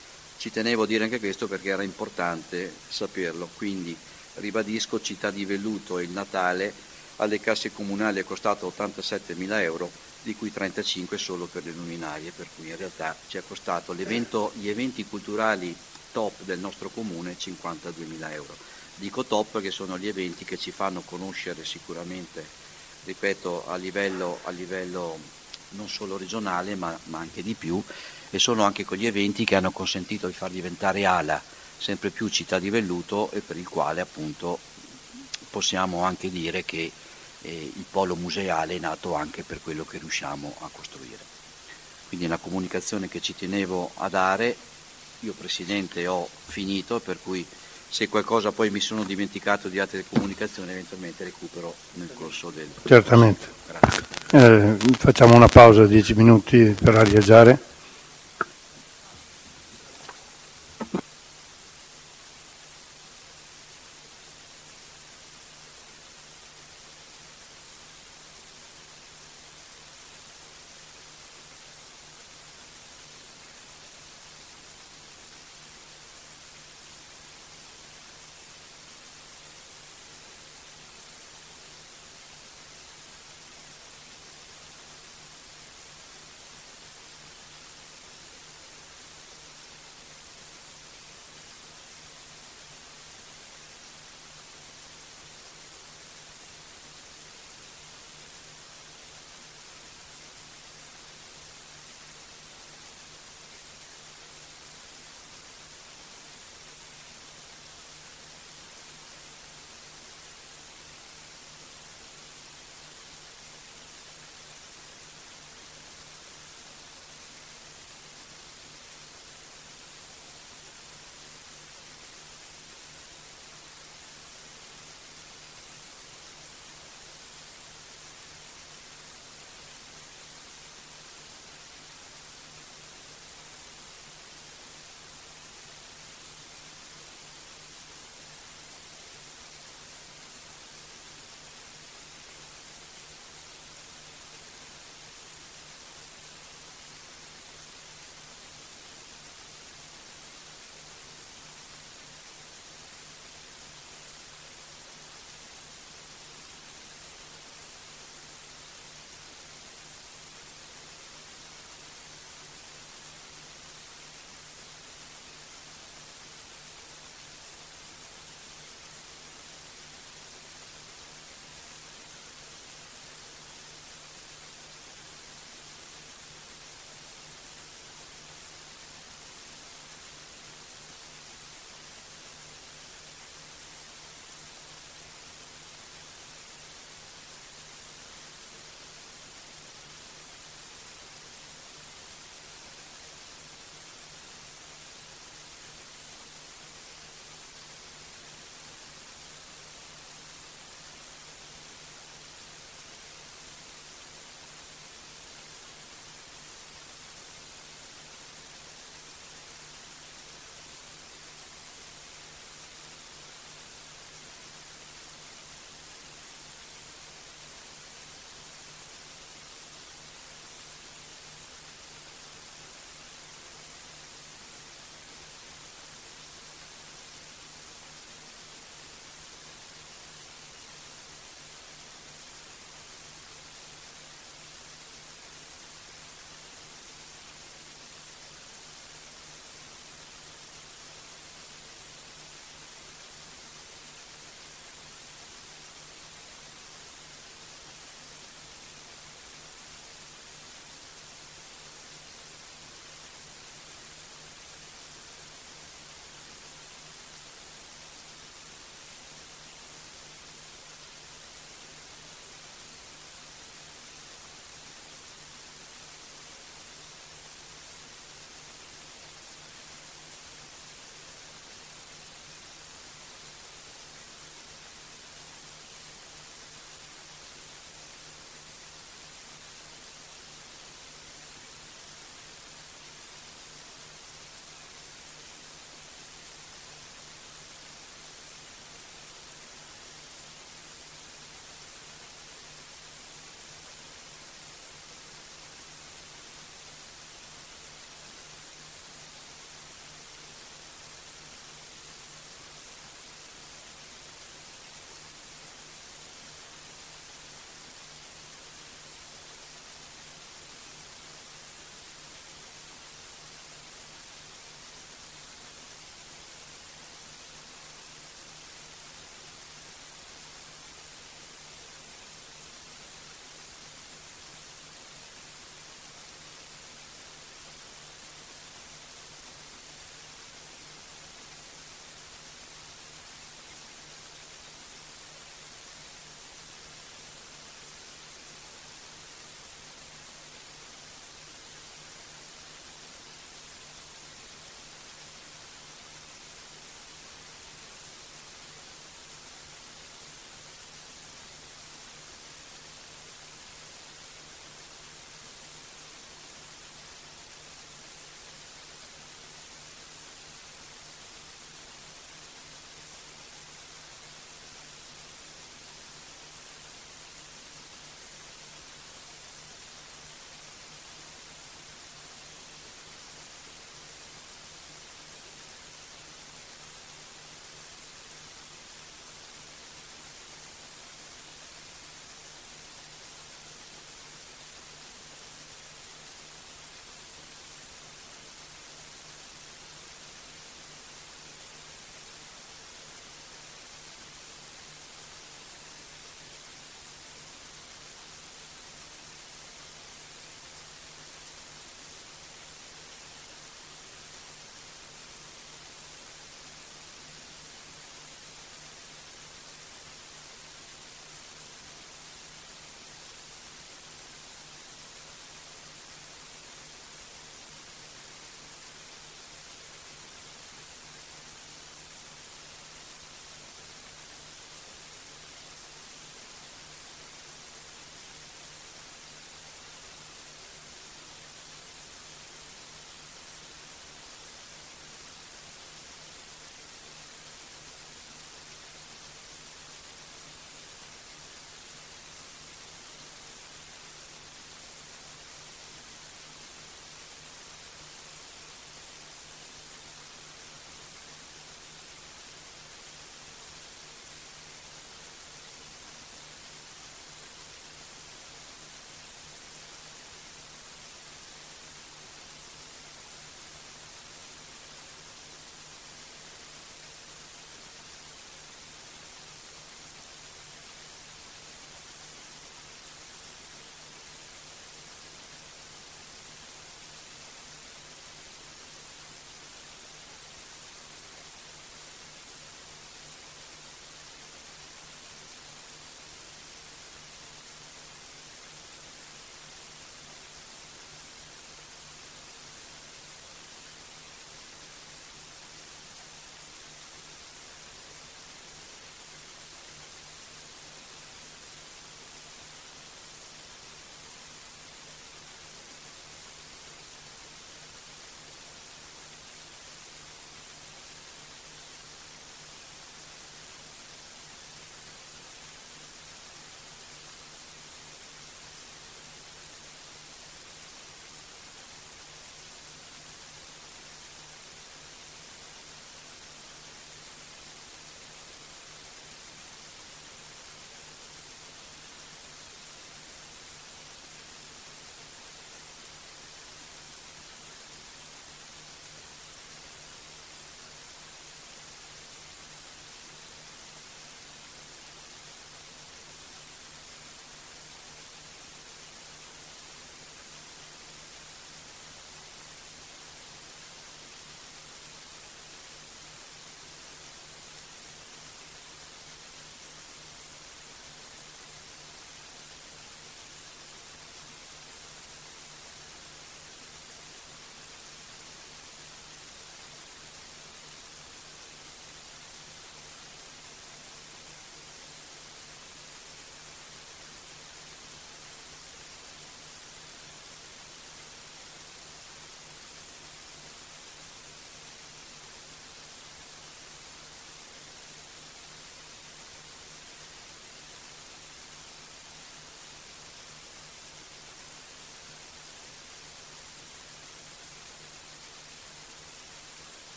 Ci tenevo a dire anche questo perché era importante saperlo, quindi ribadisco, Città di Velluto e il Natale alle casse comunali è costato ottantasettemila euro, di cui trentacinque solo per le luminarie, per cui in realtà ci è costato l'evento, gli eventi culturali top del nostro comune cinquantaduemila euro. Dico top perché sono gli eventi che ci fanno conoscere sicuramente, ripeto, a livello, a livello non solo regionale ma, ma anche di più, e sono anche quegli eventi che hanno consentito di far diventare Ala sempre più Città di Velluto e per il quale appunto possiamo anche dire che eh, il polo museale è nato anche per quello che riusciamo a costruire. Quindi è una comunicazione che ci tenevo a dare. Io Presidente ho finito, per cui se qualcosa poi mi sono dimenticato di altre comunicazioni eventualmente recupero nel corso del... Certamente. Eh, facciamo una pausa, dieci minuti per arieggiare.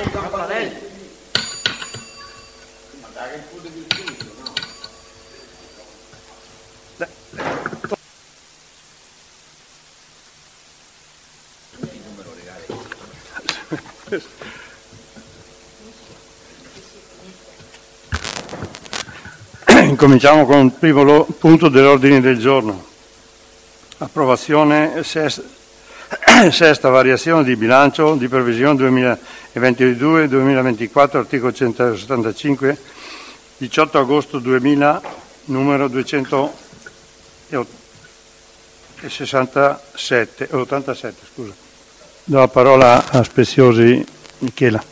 Incominciamo con il primo lo- punto dell'ordine del giorno. Approvazione sesta, sesta variazione di bilancio di previsione duemilaventidue duemilaventiquattro, articolo centosettantacinque, diciotto agosto duemila, numero duecentosessantasette, ottantasette, scusa. Do la parola a Speziosi Michela.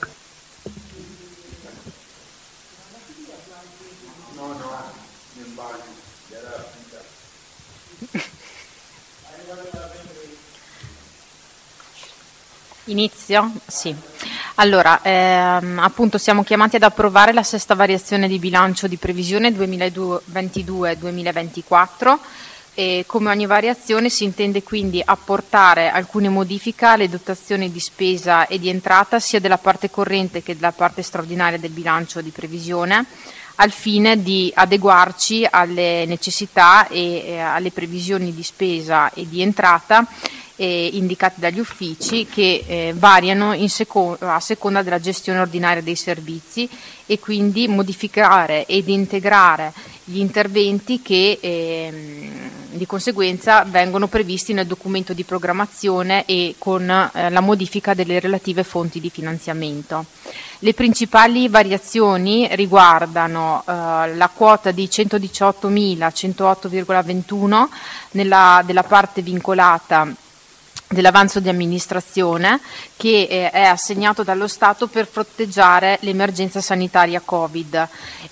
Inizio? Sì. Allora, ehm, appunto siamo chiamati ad approvare la sesta variazione di bilancio di previsione duemilaventidue duemilaventiquattro e come ogni variazione si intende quindi apportare alcune modifiche alle dotazioni di spesa e di entrata sia della parte corrente che della parte straordinaria del bilancio di previsione, al fine di adeguarci alle necessità e eh, alle previsioni di spesa e di entrata eh, indicate dagli uffici che eh, variano in seco- a seconda della gestione ordinaria dei servizi e quindi modificare ed integrare gli interventi che ehm, di conseguenza vengono previsti nel documento di programmazione e con eh, la modifica delle relative fonti di finanziamento. Le principali variazioni riguardano eh, la quota di centodiciottomila centootto virgola ventuno nella, della parte vincolata dell'avanzo di amministrazione che eh, è assegnato dallo Stato per fronteggiare l'emergenza sanitaria Covid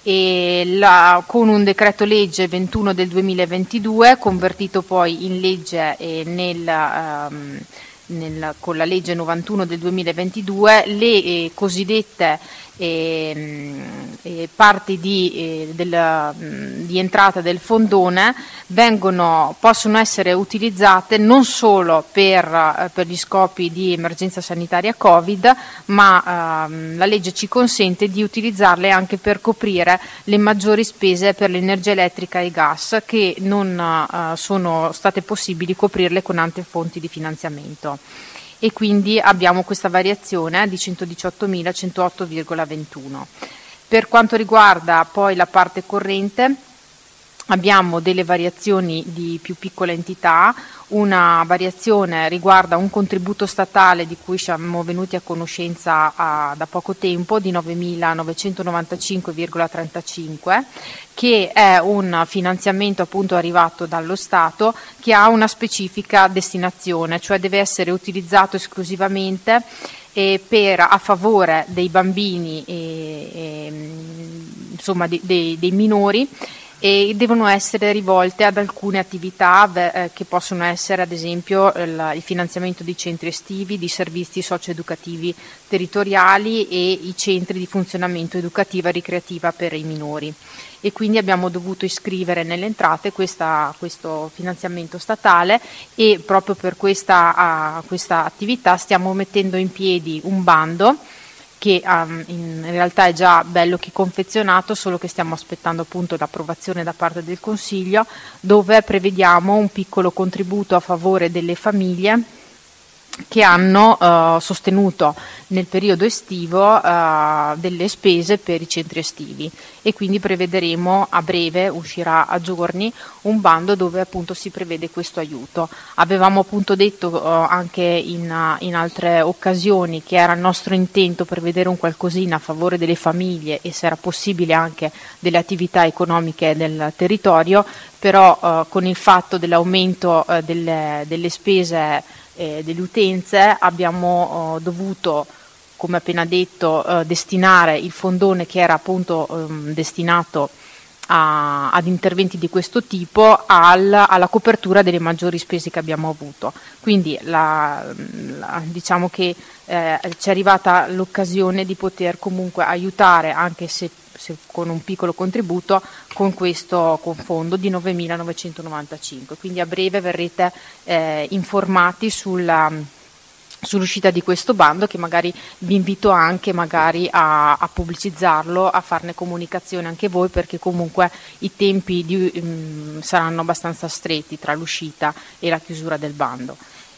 e la, con un decreto legge ventuno del duemilaventidue convertito poi in legge eh, nel, ehm, nel, con la legge novantuno del duemilaventidue le eh, cosiddette E, e parti di, e del, di entrata del fondone vengono, possono essere utilizzate non solo per, per gli scopi di emergenza sanitaria Covid, ma ehm, la legge ci consente di utilizzarle anche per coprire le maggiori spese per l'energia elettrica e gas che non eh, sono state possibili coprirle con altre fonti di finanziamento. E quindi abbiamo questa variazione di centodiciottomila centootto virgola ventuno. Per quanto riguarda poi la parte corrente, abbiamo delle variazioni di più piccola entità. Una variazione riguarda un contributo statale di cui siamo venuti a conoscenza a, da poco tempo di novemilanovecentonovantacinque virgola trentacinque, che è un finanziamento appunto arrivato dallo Stato che ha una specifica destinazione, cioè deve essere utilizzato esclusivamente eh, per, a favore dei bambini e, e insomma dei, dei, dei minori, e devono essere rivolte ad alcune attività eh, che possono essere ad esempio il, il finanziamento di centri estivi, di servizi socioeducativi territoriali e i centri di funzionamento educativa e ricreativa per i minori. E quindi abbiamo dovuto iscrivere nelle entrate questa, questo finanziamento statale e proprio per questa, uh, questa attività stiamo mettendo in piedi un bando che um, in realtà è già bello che confezionato, solo che stiamo aspettando appunto l'approvazione da parte del Consiglio, dove prevediamo un piccolo contributo a favore delle famiglie che hanno uh, sostenuto nel periodo estivo uh, delle spese per i centri estivi, e quindi prevederemo a breve, uscirà a giorni, un bando dove appunto si prevede questo aiuto. Avevamo appunto detto uh, anche in, uh, in altre occasioni che era il nostro intento prevedere un qualcosina a favore delle famiglie e se era possibile anche delle attività economiche del territorio, però uh, con il fatto dell'aumento uh, delle, delle spese eh, delle utenze abbiamo uh, dovuto, come appena detto, uh, destinare il fondone che era appunto um, destinato a, ad interventi di questo tipo al, alla copertura delle maggiori spese che abbiamo avuto. Quindi la, la, diciamo che eh, ci è arrivata l'occasione di poter comunque aiutare, anche se, se con un piccolo contributo, con questo con fondo di novemilanovecentonovantacinque. Quindi a breve verrete eh, informati sulla sull'uscita di questo bando, che magari vi invito anche magari a, a pubblicizzarlo, a farne comunicazione anche voi, perché comunque i tempi di, um, saranno abbastanza stretti tra l'uscita e la chiusura del bando.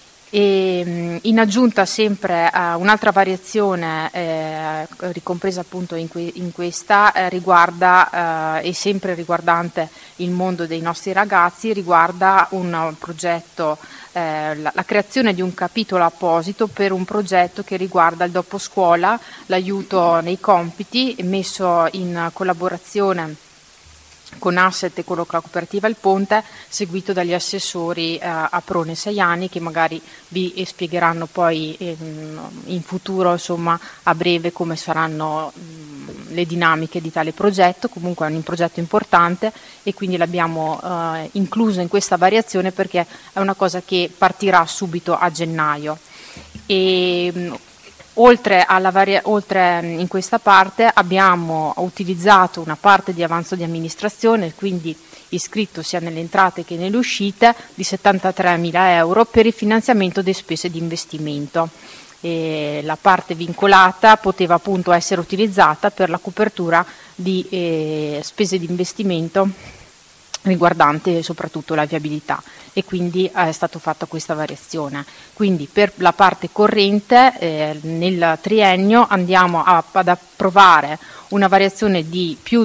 E, in aggiunta sempre a un'altra variazione eh, ricompresa appunto in, que- in questa eh, riguarda, eh, e sempre riguardante il mondo dei nostri ragazzi, riguarda un progetto, eh, la, la creazione di un capitolo apposito per un progetto che riguarda il dopo scuola, l'aiuto nei compiti, messo in collaborazione con Asset e con la cooperativa Il Ponte, seguito dagli assessori eh, Aprone e Saiani, che magari vi spiegheranno poi eh, in futuro, insomma a breve, come saranno mh, le dinamiche di tale progetto. Comunque è un progetto importante e quindi l'abbiamo eh, incluso in questa variazione perché è una cosa che partirà subito a gennaio. E, mh, Oltre, alla varia, oltre in questa parte abbiamo utilizzato una parte di avanzo di amministrazione, quindi iscritto sia nelle entrate che nelle uscite, di settantatremila euro per il finanziamento delle spese di investimento. E la parte vincolata poteva appunto essere utilizzata per la copertura di eh, spese di investimento riguardante soprattutto la viabilità, e quindi è stata fatta questa variazione. Quindi per la parte corrente eh, nel triennio andiamo a, ad approvare una variazione di più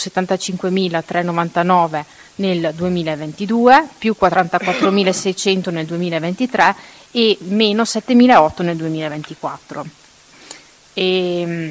duecentosettantacinquemilatrecentonovantanove nel duemilaventidue, più quarantaquattromilaseicento nel duemilaventitré e meno settemilaotto nel duemilaventiquattro. E,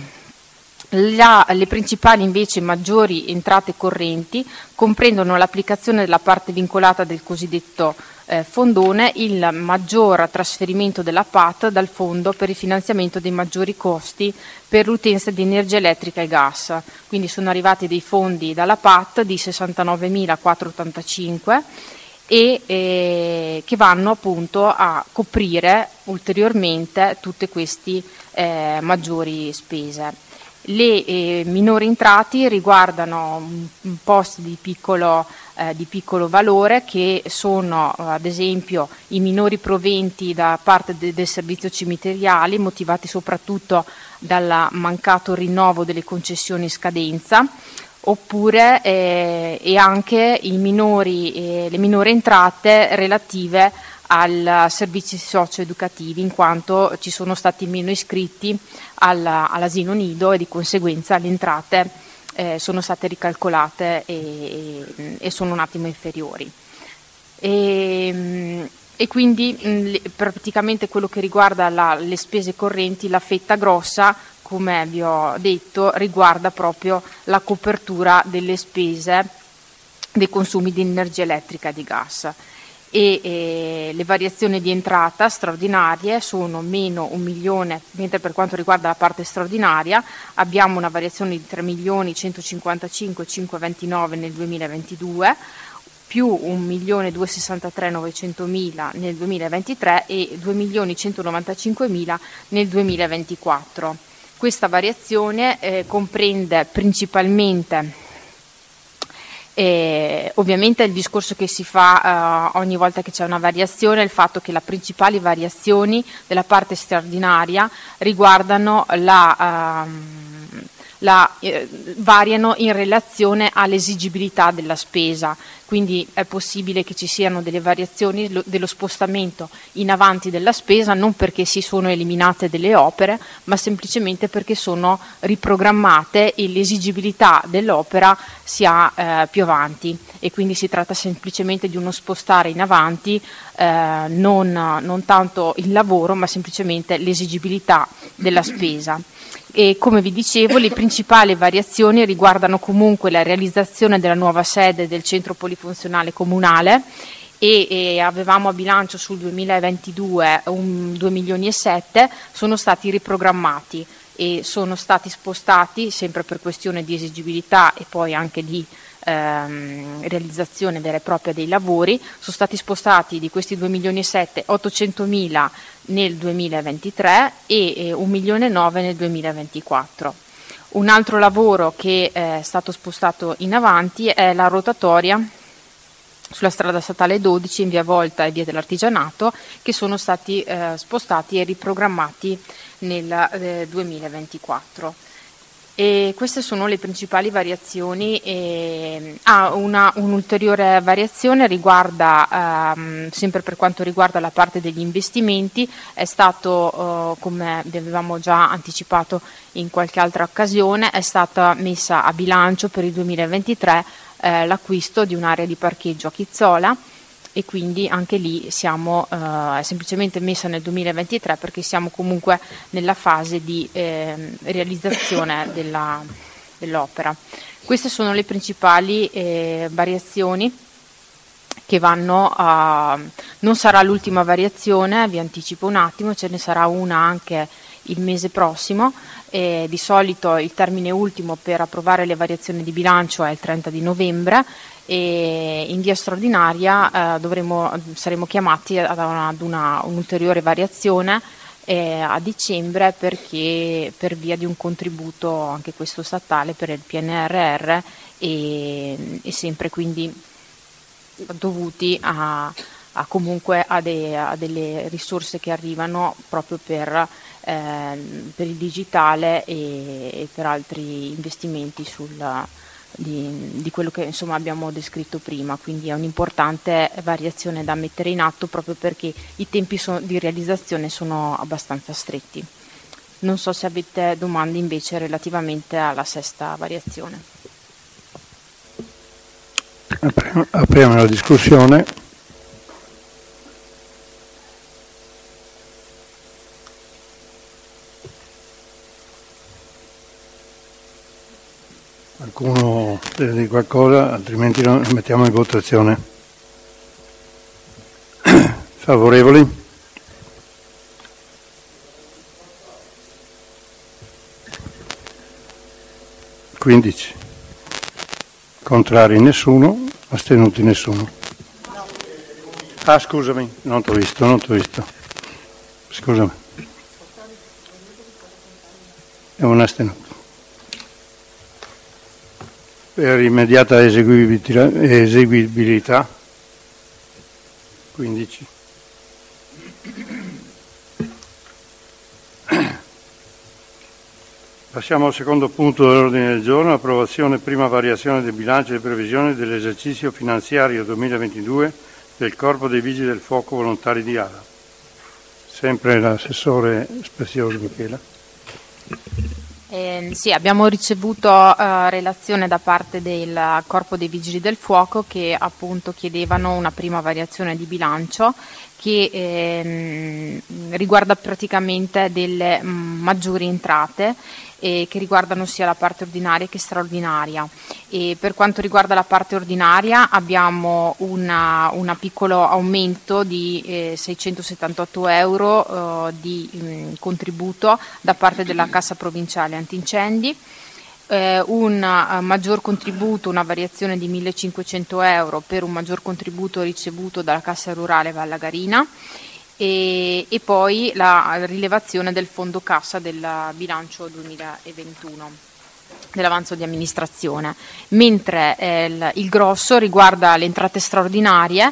La, le principali invece maggiori entrate correnti comprendono l'applicazione della parte vincolata del cosiddetto eh, fondone, il maggior trasferimento della P A T dal fondo per il finanziamento dei maggiori costi per l'utenza di energia elettrica e gas. Quindi sono arrivati dei fondi dalla P A T di sessantanovemilaquattrocentottantacinque e eh, che vanno appunto a coprire ulteriormente tutte queste eh, maggiori spese. Le eh, minori entrate riguardano un, un post di piccolo, eh, di piccolo valore, che sono eh, ad esempio i minori proventi da parte de, del servizio cimiteriali, motivati soprattutto dal mancato rinnovo delle concessioni in scadenza, oppure eh, e anche i minori, eh, le minori entrate relative ai servizi socio-educativi, in quanto ci sono stati meno iscritti alla, all'asilo nido e di conseguenza le entrate eh, sono state ricalcolate e, e, e sono un attimo inferiori. E, e quindi mh, praticamente quello che riguarda la, le spese correnti, la fetta grossa, come vi ho detto, riguarda proprio la copertura delle spese dei consumi di energia elettrica e di gas. E, e le variazioni di entrata straordinarie sono meno un milione, mentre per quanto riguarda la parte straordinaria abbiamo una variazione di tre milioni centocinquantacinquemilacinquecentoventinove nel duemilaventidue, più un milione duecentosessantatremilanovecento nel duemilaventitré e due milioni centonovantacinquemila nel duemilaventiquattro. Questa variazione eh, comprende principalmente E ovviamente il discorso che si fa uh, ogni volta che c'è una variazione è il fatto che le principali variazioni della parte straordinaria riguardano la, uh, la eh, variano in relazione all'esigibilità della spesa, quindi è possibile che ci siano delle variazioni lo, dello spostamento in avanti della spesa, non perché si sono eliminate delle opere, ma semplicemente perché sono riprogrammate e l'esigibilità dell'opera si ha eh, più avanti, e quindi si tratta semplicemente di uno spostare in avanti eh, non, non tanto il lavoro, ma semplicemente l'esigibilità della spesa. E come vi dicevo, le principali variazioni riguardano comunque la realizzazione della nuova sede del centro polifunzionale comunale, e, e avevamo a bilancio sul duemilaventidue un due milioni e sette, sono stati riprogrammati e sono stati spostati sempre per questione di esigibilità e poi anche di ehm, realizzazione vera e propria dei lavori. Sono stati spostati di questi due milioni e sette ottocentomila nel duemilaventitré e eh, un milione e nove nel duemilaventiquattro. Un altro lavoro che è stato spostato in avanti è la rotatoria sulla strada statale dodici in via Volta e via dell'Artigianato, che sono stati eh, spostati e riprogrammati nel eh, duemilaventiquattro. E queste sono le principali variazioni. E, ah, una, un'ulteriore variazione riguarda, ehm, sempre per quanto riguarda la parte degli investimenti, è stato, eh, come vi avevamo già anticipato in qualche altra occasione, è stata messa a bilancio per il duemilaventitré eh, l'acquisto di un'area di parcheggio a Chizzola, e quindi anche lì siamo eh, semplicemente messa nel duemilaventitré perché siamo comunque nella fase di eh, realizzazione della, dell'opera. Queste sono le principali eh, variazioni che vanno a... Non sarà l'ultima variazione, vi anticipo un attimo, ce ne sarà una anche il mese prossimo. E di solito il termine ultimo per approvare le variazioni di bilancio è il trenta di novembre, e in via straordinaria eh, dovremo, saremo chiamati ad, una, ad una, un'ulteriore variazione eh, a dicembre, perché per via di un contributo anche questo statale per il P N R R, e, e sempre quindi dovuti a, a comunque a, de, a delle risorse che arrivano proprio per, eh, per il digitale e, e per altri investimenti sul Di, di quello che insomma abbiamo descritto prima, quindi è un'importante variazione da mettere in atto proprio perché i tempi so, di realizzazione sono abbastanza stretti. Non so se avete domande invece relativamente alla sesta variazione. Apriamo la discussione. Qualcuno deve dire qualcosa, altrimenti lo mettiamo in votazione. Favorevoli? quindici. Contrari nessuno, astenuti nessuno. Ah, scusami, non t'ho visto, non t'ho visto. Scusami. È un astenuto. Per immediata eseguibilità, eseguibilità quindici. Passiamo al secondo punto dell'ordine del giorno, approvazione prima variazione del bilancio di previsione dell'esercizio finanziario duemilaventidue del Corpo dei Vigili del Fuoco Volontari di Ala. Sempre l'assessore Spezioso Michela. Eh, sì, abbiamo ricevuto eh, relazione da parte del Corpo dei Vigili del Fuoco che appunto chiedevano una prima variazione di bilancio che ehm, riguarda praticamente delle mh, maggiori entrate eh, che riguardano sia la parte ordinaria che straordinaria. E per quanto riguarda la parte ordinaria abbiamo un piccolo aumento di eh, seicentosettantotto euro eh, di mh, contributo da parte della Cassa Provinciale Antincendi, eh, un uh, maggior contributo, una variazione di millecinquecento euro per un maggior contributo ricevuto dalla Cassa Rurale Vallagarina, e, e poi la rilevazione del fondo cassa del bilancio duemilaventuno, dell'avanzo di amministrazione, mentre eh, il, il grosso riguarda le entrate straordinarie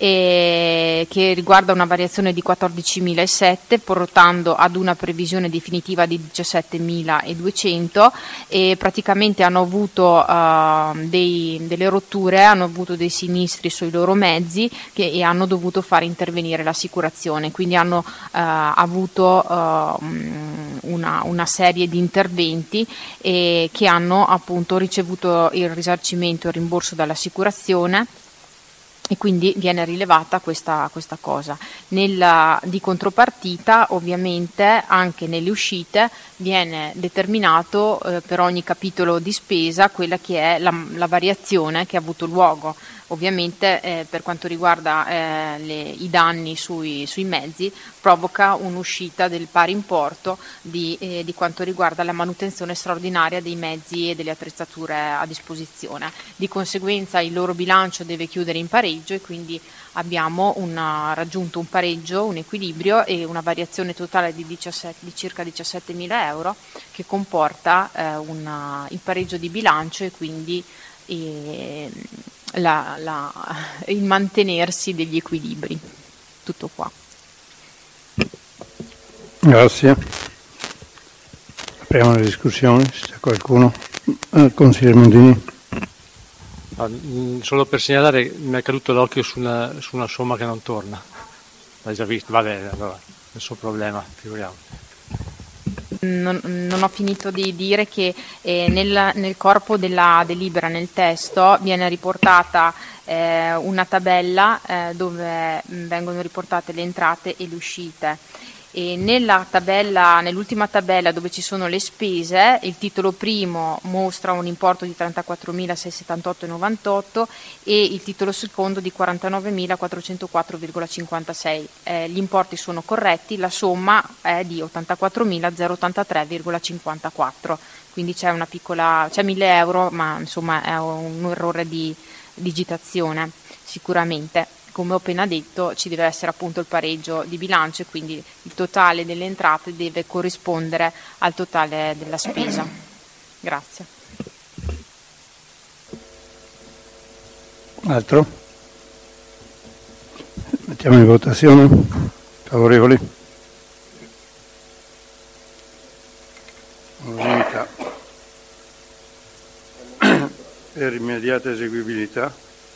eh, che riguarda una variazione di quattordicimilasettecento, portando ad una previsione definitiva di diciassettemiladuecento, e praticamente hanno avuto eh, dei, delle rotture, hanno avuto dei sinistri sui loro mezzi che, e hanno dovuto fare intervenire l'assicurazione, quindi hanno eh, avuto eh, una, una serie di interventi eh, che hanno appunto ricevuto il risarcimento e il rimborso dall'assicurazione, e quindi viene rilevata questa, questa cosa. Nella, di contropartita ovviamente anche nelle uscite viene determinato eh, per ogni capitolo di spesa quella che è la, la variazione che ha avuto luogo. Ovviamente eh, per quanto riguarda eh, le, i danni sui, sui mezzi provoca un'uscita del pari importo di, eh, di quanto riguarda la manutenzione straordinaria dei mezzi e delle attrezzature a disposizione. Di conseguenza il loro bilancio deve chiudere in pareggio, e quindi abbiamo una, raggiunto un pareggio, un equilibrio e una variazione totale di, diciassette, di circa diciassettemila euro, che comporta eh, una, il pareggio di bilancio, e quindi e, la, la, il mantenersi degli equilibri. Tutto qua. Grazie. Apriamo la discussione, se c'è qualcuno. Eh, consigliere Mondini. Ah, solo per segnalare, mi è caduto l'occhio su una, su una somma che non torna. L'hai già visto? Va bene, allora, nessun problema, figuriamo. Non, non ho finito di dire che eh, nel, nel corpo della delibera, nel testo, viene riportata eh, una tabella eh, dove vengono riportate le entrate e le uscite. E nella tabella, nell'ultima tabella dove ci sono le spese, il titolo primo mostra un importo di trentaquattromilaseicentosettantotto virgola novantotto e il titolo secondo di quarantanovemilaquattrocentoquattro virgola cinquantasei. Eh, gli importi sono corretti, la somma è di ottantaquattromilottantatré virgola cinquantaquattro, quindi c'è una piccola, c'è mille euro, ma insomma è un errore di digitazione sicuramente. Come ho appena detto, ci deve essere appunto il pareggio di bilancio e quindi il totale delle entrate deve corrispondere al totale della spesa. Grazie. Altro? Mettiamo in votazione. Favorevoli? Unanimità. Per immediata eseguibilità.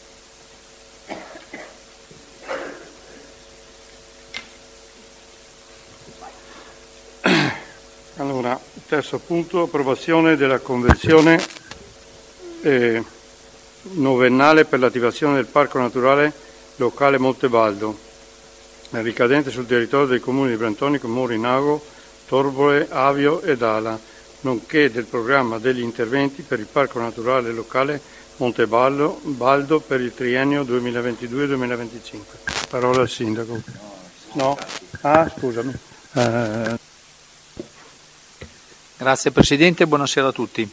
Allora, terzo punto, approvazione della convenzione eh, novennale per l'attivazione del Parco Naturale Locale Montebaldo, ricadente sul territorio dei comuni di Brentonico, Mori, Nago, Torbole, Avio ed Ala, nonché del programma degli interventi per il Parco Naturale Locale Montebaldo Baldo per il triennio duemilaventidue duemilaventicinque. Parola al Sindaco. No? Ah, scusami. Eh... Grazie Presidente, buonasera a tutti.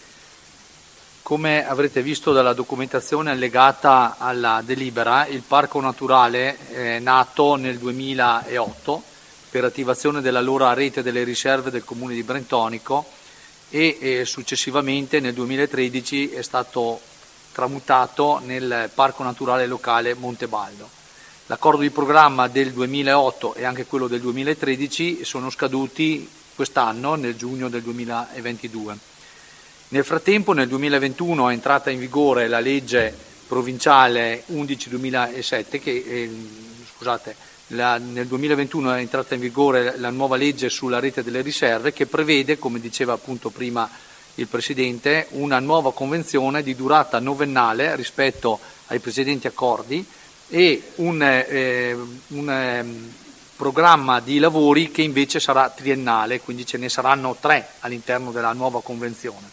Come avrete visto dalla documentazione allegata alla delibera, il Parco Naturale è nato nel duemilaotto per attivazione dell'allora rete delle riserve del Comune di Brentonico e eh, successivamente nel duemilatredici è stato tramutato nel Parco Naturale Locale Montebaldo. L'accordo di programma del duemilaotto e anche quello del duemilatredici sono scaduti quest'anno, nel giugno del duemilaventidue. Nel frattempo, nel duemilaventuno è entrata in vigore la legge provinciale undici duemilasette, che, eh, scusate, la, nel duemilaventuno è entrata in vigore la nuova legge sulla rete delle riserve che prevede, come diceva appunto prima il Presidente, una nuova convenzione di durata novennale rispetto ai precedenti accordi e un, eh, un eh, programma di lavori che invece sarà triennale, quindi ce ne saranno tre all'interno della nuova convenzione.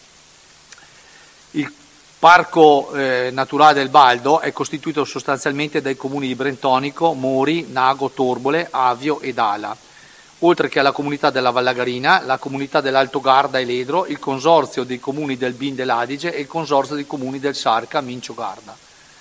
Il Parco eh, Naturale del Baldo è costituito sostanzialmente dai comuni di Brentonico, Mori, Nago, Torbole, Avio ed Ala, oltre che alla comunità della Vallagarina, la comunità dell'Alto Garda e Ledro, il consorzio dei comuni del Bin dell'Adige e il consorzio dei comuni del Sarca, Mincio Garda,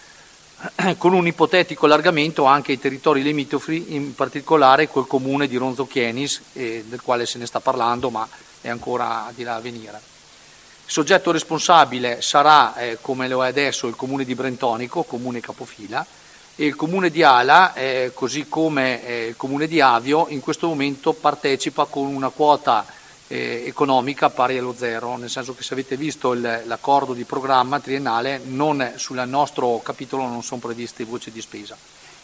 con un ipotetico allargamento anche ai territori limitrofi, in particolare col comune di Ronzo Chienis, eh, del quale se ne sta parlando, ma è ancora di là a venire. Il soggetto responsabile sarà, eh, come lo è adesso, il comune di Brentonico, comune capofila, e il comune di Ala, eh, così come eh, il comune di Avio, in questo momento partecipa con una quota eh, economica pari allo zero, nel senso che se avete visto il, l'accordo di programma triennale, non, sul nostro capitolo non sono previste voci di spesa.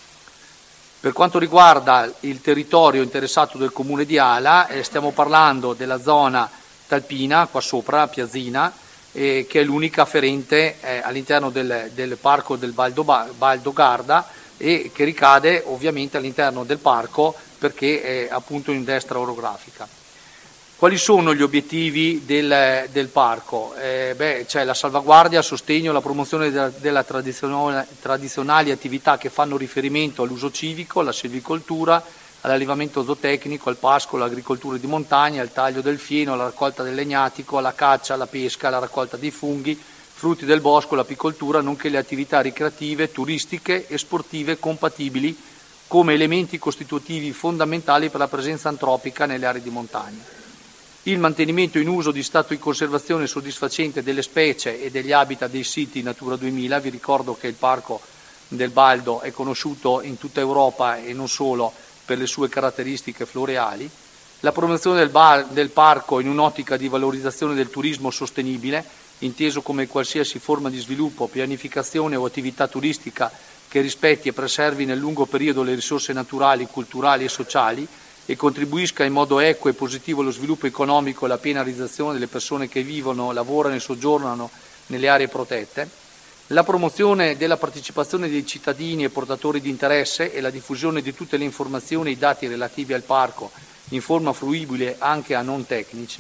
Per quanto riguarda il territorio interessato del comune di Ala, eh, stiamo parlando della zona Talpina, qua sopra, Piazzina, eh, che è l'unica afferente eh, all'interno del, del parco del Baldo, Baldo Garda e che ricade ovviamente all'interno del parco perché è appunto in destra orografica. Quali sono gli obiettivi del, del parco? Eh, beh, c'è la salvaguardia, il sostegno, la promozione della, della tradizionale, tradizionali attività che fanno riferimento all'uso civico, alla silvicoltura, all'allevamento zootecnico, al pascolo, all'agricoltura di montagna, al taglio del fieno, alla raccolta del legnatico, alla caccia, alla pesca, alla raccolta dei funghi, frutti del bosco, l'apicoltura, nonché le attività ricreative, turistiche e sportive compatibili come elementi costitutivi fondamentali per la presenza antropica nelle aree di montagna. il mantenimento in uso di stato di conservazione soddisfacente delle specie e degli habitat dei siti Natura duemila. Vi ricordo che il Parco del Baldo è conosciuto in tutta Europa e non solo per le sue caratteristiche floreali. La promozione del, bar, del parco in un'ottica di valorizzazione del turismo sostenibile, inteso come qualsiasi forma di sviluppo, pianificazione o attività turistica che rispetti e preservi nel lungo periodo le risorse naturali, culturali e sociali e contribuisca in modo equo e positivo allo sviluppo economico e alla piena realizzazione delle persone che vivono, lavorano e soggiornano nelle aree protette. La promozione della partecipazione dei cittadini e portatori di interesse e la diffusione di tutte le informazioni e i dati relativi al parco in forma fruibile anche a non tecnici.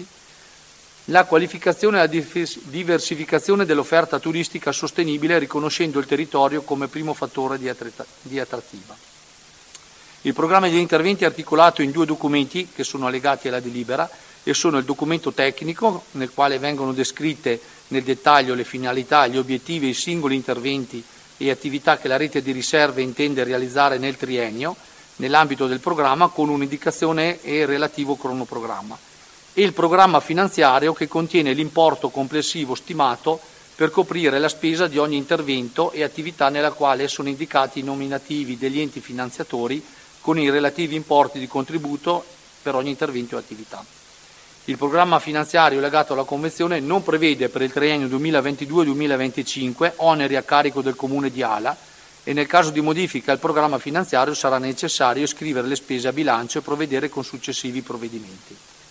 La qualificazione e la diversificazione dell'offerta turistica sostenibile, riconoscendo il territorio come primo fattore di attrattiva. Il programma degli interventi è articolato in due documenti che sono allegati alla delibera e sono il documento tecnico, nel quale vengono descritte nel dettaglio le finalità, gli obiettivi e i singoli interventi e attività che la rete di riserve intende realizzare nel triennio nell'ambito del programma, con un'indicazione e relativo cronoprogramma, e il programma finanziario che contiene l'importo complessivo stimato per coprire la spesa di ogni intervento e attività nella quale sono indicati i nominativi degli enti finanziatori con i relativi importi di contributo per ogni intervento o attività. Il programma finanziario legato alla Convenzione non prevede per il triennio duemilaventidue duemilaventicinque oneri a carico del Comune di Ala e nel caso di modifica al programma finanziario sarà necessario iscrivere le spese a bilancio e provvedere con successivi provvedimenti.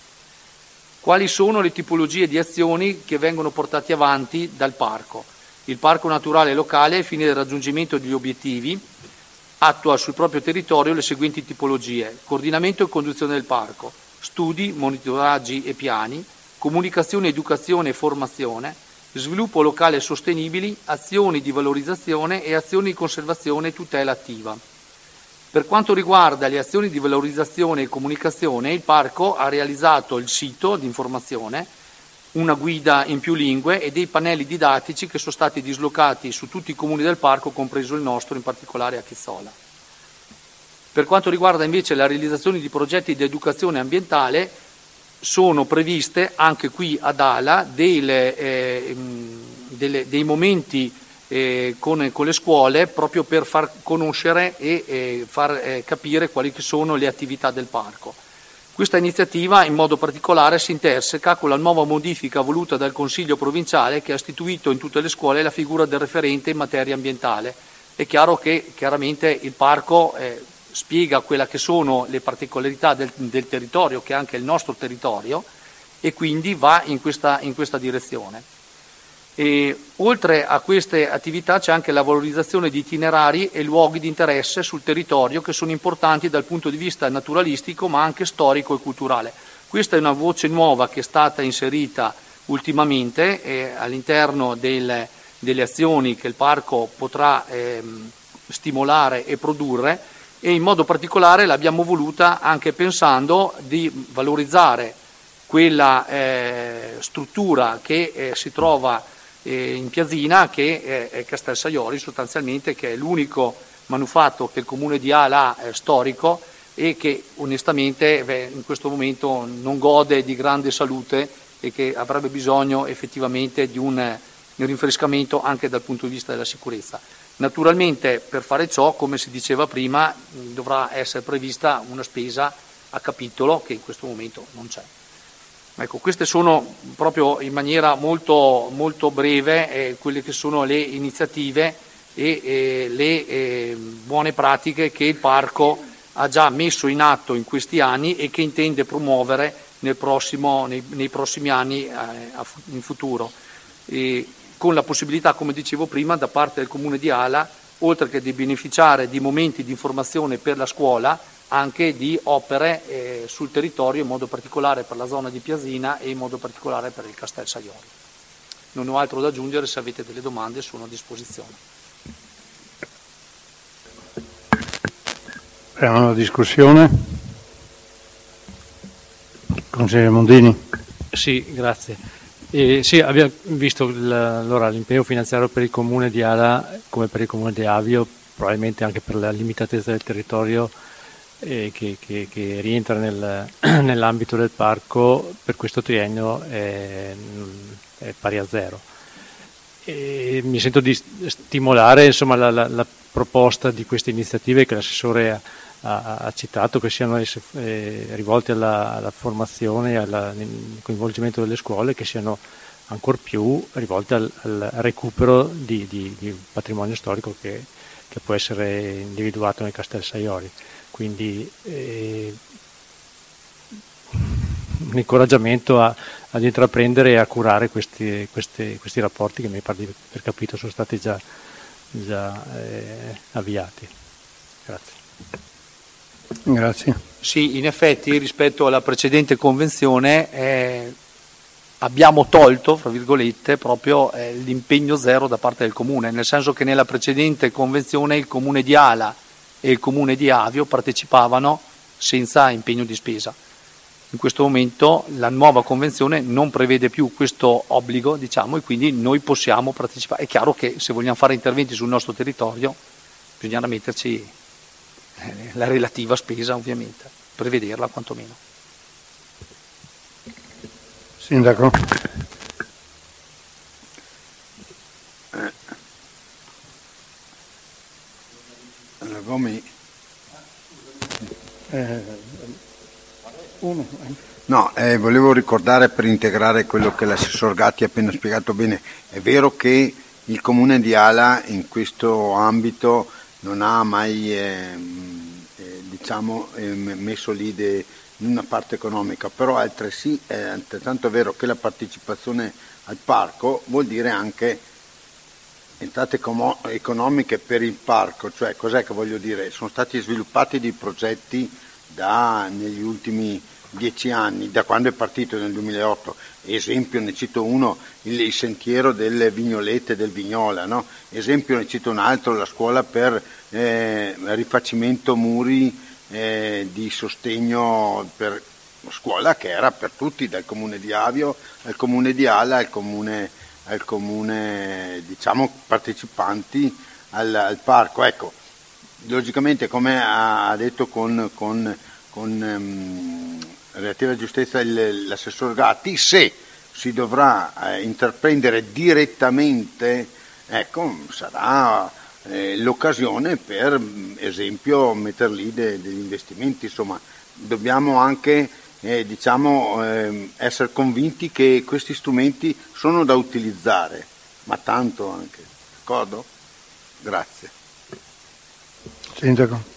Quali sono le tipologie di azioni che vengono portate avanti dal Parco? Il Parco Naturale Locale, ai fini del raggiungimento degli obiettivi, attua sul proprio territorio le seguenti tipologie: coordinamento e conduzione del parco, studi, monitoraggi e piani, comunicazione, educazione e formazione, sviluppo locale sostenibili, azioni di valorizzazione e azioni di conservazione e tutela attiva. Per quanto riguarda le azioni di valorizzazione e comunicazione, il Parco ha realizzato il sito di informazione, una guida in più lingue e dei pannelli didattici che sono stati dislocati su tutti i comuni del Parco, compreso il nostro, in particolare a Chizzola. Per quanto riguarda invece la realizzazione di progetti di educazione ambientale, sono previste anche qui ad Ala delle, eh, delle, dei momenti eh, con, con le scuole proprio per far conoscere e eh, far eh, capire quali sono le attività del parco. Questa iniziativa in modo particolare si interseca con la nuova modifica voluta dal Consiglio provinciale che ha istituito in tutte le scuole la figura del referente in materia ambientale. È chiaro che chiaramente il parco eh, spiega quelle che sono le particolarità del, del territorio, che è anche il nostro territorio, e quindi va in questa, in questa direzione. E, oltre a queste attività c'è anche la valorizzazione di itinerari e luoghi di interesse sul territorio che sono importanti dal punto di vista naturalistico ma anche storico e culturale. Questa è una voce nuova che è stata inserita ultimamente eh, all'interno del, delle azioni che il parco potrà eh, stimolare e produrre, e in modo particolare l'abbiamo voluta anche pensando di valorizzare quella eh, struttura che eh, si trova in Piazzina, che è Castel Saiori sostanzialmente, che è l'unico manufatto che il comune di Ala ha storico e che onestamente beh, in questo momento non gode di grande salute e che avrebbe bisogno effettivamente di un, un rinfrescamento anche dal punto di vista della sicurezza. Naturalmente per fare ciò, come si diceva prima, dovrà essere prevista una spesa a capitolo che in questo momento non c'è. Ecco, queste sono proprio in maniera molto, molto breve eh, quelle che sono le iniziative e eh, le eh, buone pratiche che il parco ha già messo in atto in questi anni e che intende promuovere nel prossimo, nei, nei prossimi anni eh, in futuro, e con la possibilità, come dicevo prima, da parte del Comune di Ala, oltre che di beneficiare di momenti di informazione per la scuola, anche di opere eh, sul territorio, in modo particolare per la zona di Piazzina e in modo particolare per il Castel Saiori. Non ho altro da aggiungere, se avete delle domande sono a disposizione. È una discussione. Consigliere Mondini. Sì, grazie. Eh, sì, abbiamo visto il, allora, l'impegno finanziario per il comune di Ala come per il comune di Avio, probabilmente anche per la limitatezza del territorio eh, che, che, che rientra nel, nell'ambito del parco per questo triennio è, è pari a zero. E mi sento di stimolare insomma, la, la, la proposta di queste iniziative che l'assessore ha, ha, ha citato, che siano esse, eh, rivolte alla, alla formazione e al coinvolgimento delle scuole, che siano ancor più rivolte al, al recupero di, di, di patrimonio storico che, che può essere individuato nel Castel Saiori. Quindi eh, un incoraggiamento a, ad intraprendere e a curare questi, questi, questi rapporti che mi pare di aver capito sono stati già, già eh, avviati. Grazie. Grazie. Sì, in effetti rispetto alla precedente convenzione eh, abbiamo tolto, fra virgolette, proprio eh, l'impegno zero da parte del Comune, nel senso che nella precedente convenzione il Comune di Ala e il Comune di Avio partecipavano senza impegno di spesa. In questo momento la nuova convenzione non prevede più questo obbligo, diciamo, e quindi noi possiamo partecipare. È chiaro che se vogliamo fare interventi sul nostro territorio bisogna metterci la relativa spesa, ovviamente, prevederla quantomeno. Sindaco. La Gomi. Eh, uno. No, eh, volevo ricordare, per integrare quello che l'assessor Gatti ha appena spiegato bene, è vero che il Comune di Ala in questo ambito non ha mai eh, eh, diciamo, eh, messo lì de, una parte economica, però altresì è altrettanto vero che la partecipazione al parco vuol dire anche entrate com- economiche per il parco, cioè cos'è che voglio dire? Sono stati sviluppati dei progetti da, negli ultimi dieci anni, da quando è partito nel duemilaotto, esempio ne cito uno, il, il sentiero delle Vignolette del Vignola, no? Esempio ne cito un altro, la scuola per eh, rifacimento muri eh, di sostegno per scuola che era per tutti, dal Comune di Avio al Comune di Ala al Comune, al comune diciamo partecipanti al, al parco. Ecco, logicamente come ha detto con, con, con um, relativa giustezza il, l'assessor Gatti, se si dovrà eh, intraprendere direttamente, ecco, sarà eh, l'occasione per esempio metter lì de, degli investimenti. Insomma, dobbiamo anche eh, diciamo eh, essere convinti che questi strumenti sono da utilizzare, ma tanto anche, d'accordo? Grazie. Sindaco.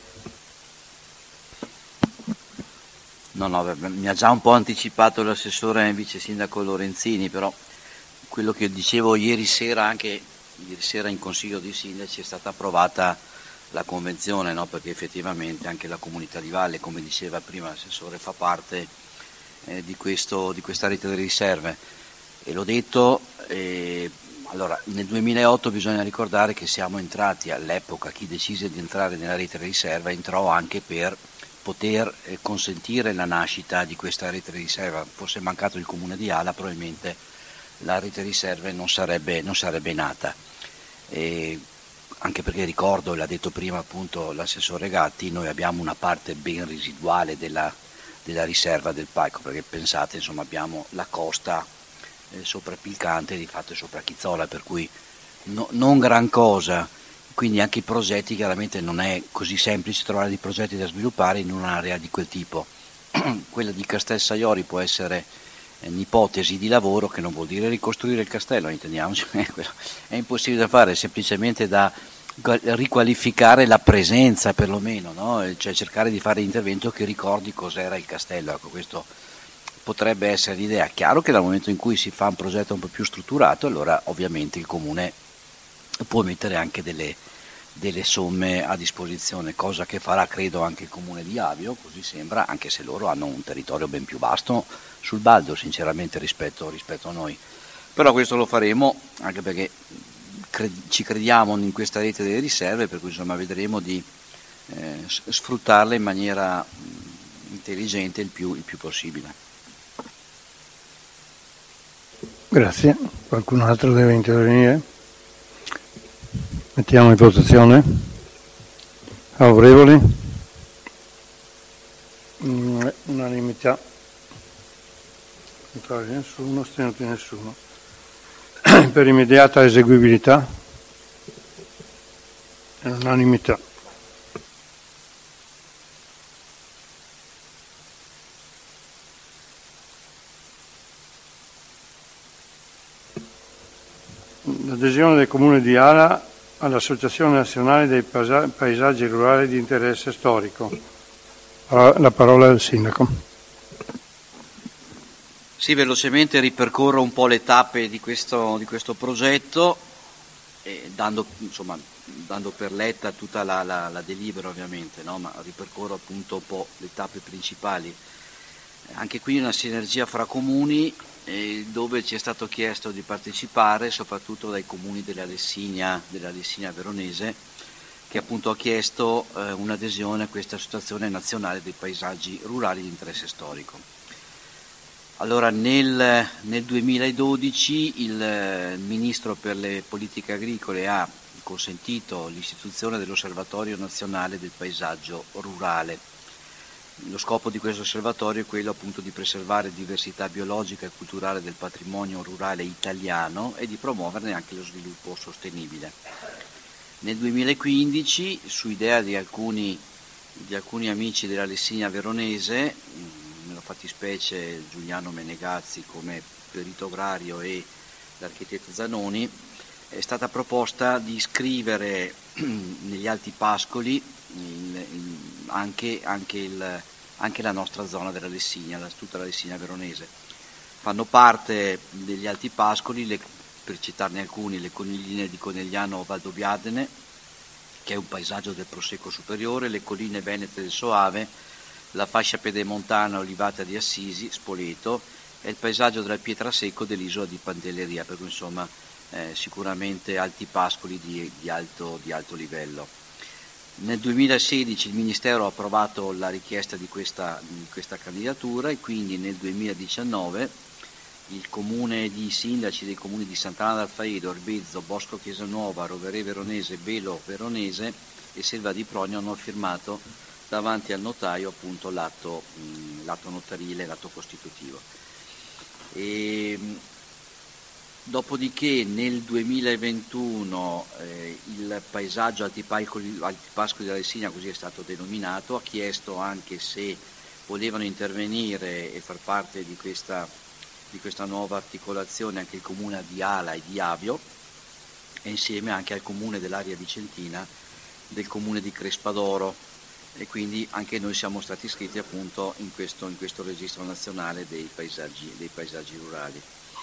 No, no, mi ha già un po' anticipato l'assessore vice sindaco Lorenzini, però quello che dicevo ieri sera, anche ieri sera in Consiglio dei Sindaci è stata approvata la convenzione, no? Perché effettivamente anche la comunità di valle, come diceva prima l'assessore, fa parte eh, di, questo, di questa rete delle riserve. E l'ho detto, eh, allora nel duemilaotto bisogna ricordare che siamo entrati all'epoca, chi decise di entrare nella rete delle riserve entrò anche per poter eh, consentire la nascita di questa rete di riserva. Fosse mancato il Comune di Ala, probabilmente la rete di riserve non sarebbe, non sarebbe nata. E anche perché ricordo, l'ha detto prima appunto l'assessore Gatti, noi abbiamo una parte ben residuale della, della riserva del parco, perché pensate, insomma, abbiamo la costa eh, sopra Pilcante, di fatto è sopra Chizzola, per cui no, non gran cosa. Quindi anche i progetti, chiaramente non è così semplice trovare dei progetti da sviluppare in un'area di quel tipo. Quella di Castel Saiori può essere un'ipotesi di lavoro, che non vuol dire ricostruire il castello, intendiamoci, è impossibile da fare, è semplicemente da riqualificare la presenza perlomeno, no? Cioè cercare di fare l'intervento che ricordi cos'era il castello. Ecco, questo potrebbe essere l'idea. Chiaro che dal momento in cui si fa un progetto un po' più strutturato, allora ovviamente il Comune può mettere anche delle, delle somme a disposizione, cosa che farà credo anche il Comune di Avio, così sembra, anche se loro hanno un territorio ben più vasto sul Baldo sinceramente rispetto, rispetto a noi. Però questo lo faremo anche perché cred- ci crediamo in questa rete delle riserve, per cui insomma vedremo di eh, sfruttarle in maniera intelligente il più, il più possibile. Grazie. Qualcun altro deve intervenire? Mettiamo in votazione. Favorevoli? Unanimità. Contrario nessuno, astenuti nessuno. Per immediata eseguibilità. Unanimità. L'adesione del Comune di Ala all'Associazione Nazionale dei Paesaggi Rurali di Interesse Storico. La parola al Sindaco. Sì, velocemente ripercorro un po' le tappe di questo, di questo progetto, eh, dando, insomma, dando per letta tutta la, la, la delibera ovviamente, no? Ma ripercorro appunto un po' le tappe principali. Anche qui una sinergia fra comuni, eh, dove ci è stato chiesto di partecipare soprattutto dai comuni della Lessigna, della Lessigna Veronese, che appunto ha chiesto eh, un'adesione a questa Associazione Nazionale dei Paesaggi Rurali di Interesse Storico. Allora nel, nel duemiladodici il eh, Ministro per le Politiche Agricole ha consentito l'istituzione dell'Osservatorio Nazionale del Paesaggio Rurale. Lo scopo di questo osservatorio è quello appunto di preservare diversità biologica e culturale del patrimonio rurale italiano e di promuoverne anche lo sviluppo sostenibile. Nel duemilaquindici, su idea di alcuni, di alcuni amici della Lessigna Veronese, nella fattispecie Giuliano Menegazzi come perito agrario e l'architetto Zanoni, è stata proposta di iscrivere negli Alti Pascoli il, il, anche, anche, il, anche la nostra zona della Lessigna, la, tutta la Lessigna Veronese. Fanno parte degli Alti Pascoli, le, per citarne alcuni, le Conigline di Conegliano Valdobbiadene, che è un paesaggio del Prosecco superiore, le colline venete del Soave, la fascia pedemontana Olivata di Assisi, Spoleto, e il paesaggio della Pietrasecco dell'isola di Pantelleria, per cui insomma eh, sicuramente alti pascoli di, di, alto, di alto livello. Nel duemilasedici il Ministero ha approvato la richiesta di questa, di questa candidatura e quindi nel duemiladiciannove il comune di sindaci dei comuni di Sant'Anna d'Alfaedo, Orbezzo, Bosco Chiesanuova, Roverè Veronese, Belo Veronese e Selva di Progno hanno firmato davanti al notaio appunto l'atto, mh, l'atto notarile, l'atto costitutivo. E, dopodiché nel duemilaventuno eh, il paesaggio Alti Pascoli, Alti Pascoli della Lessigna, così è stato denominato, ha chiesto anche se volevano intervenire e far parte di questa, di questa nuova articolazione anche il comune di Ala e di Avio e insieme anche al comune dell'area vicentina del comune di Crespadoro, e quindi anche noi siamo stati iscritti appunto in questo, in questo registro nazionale dei paesaggi, dei paesaggi rurali.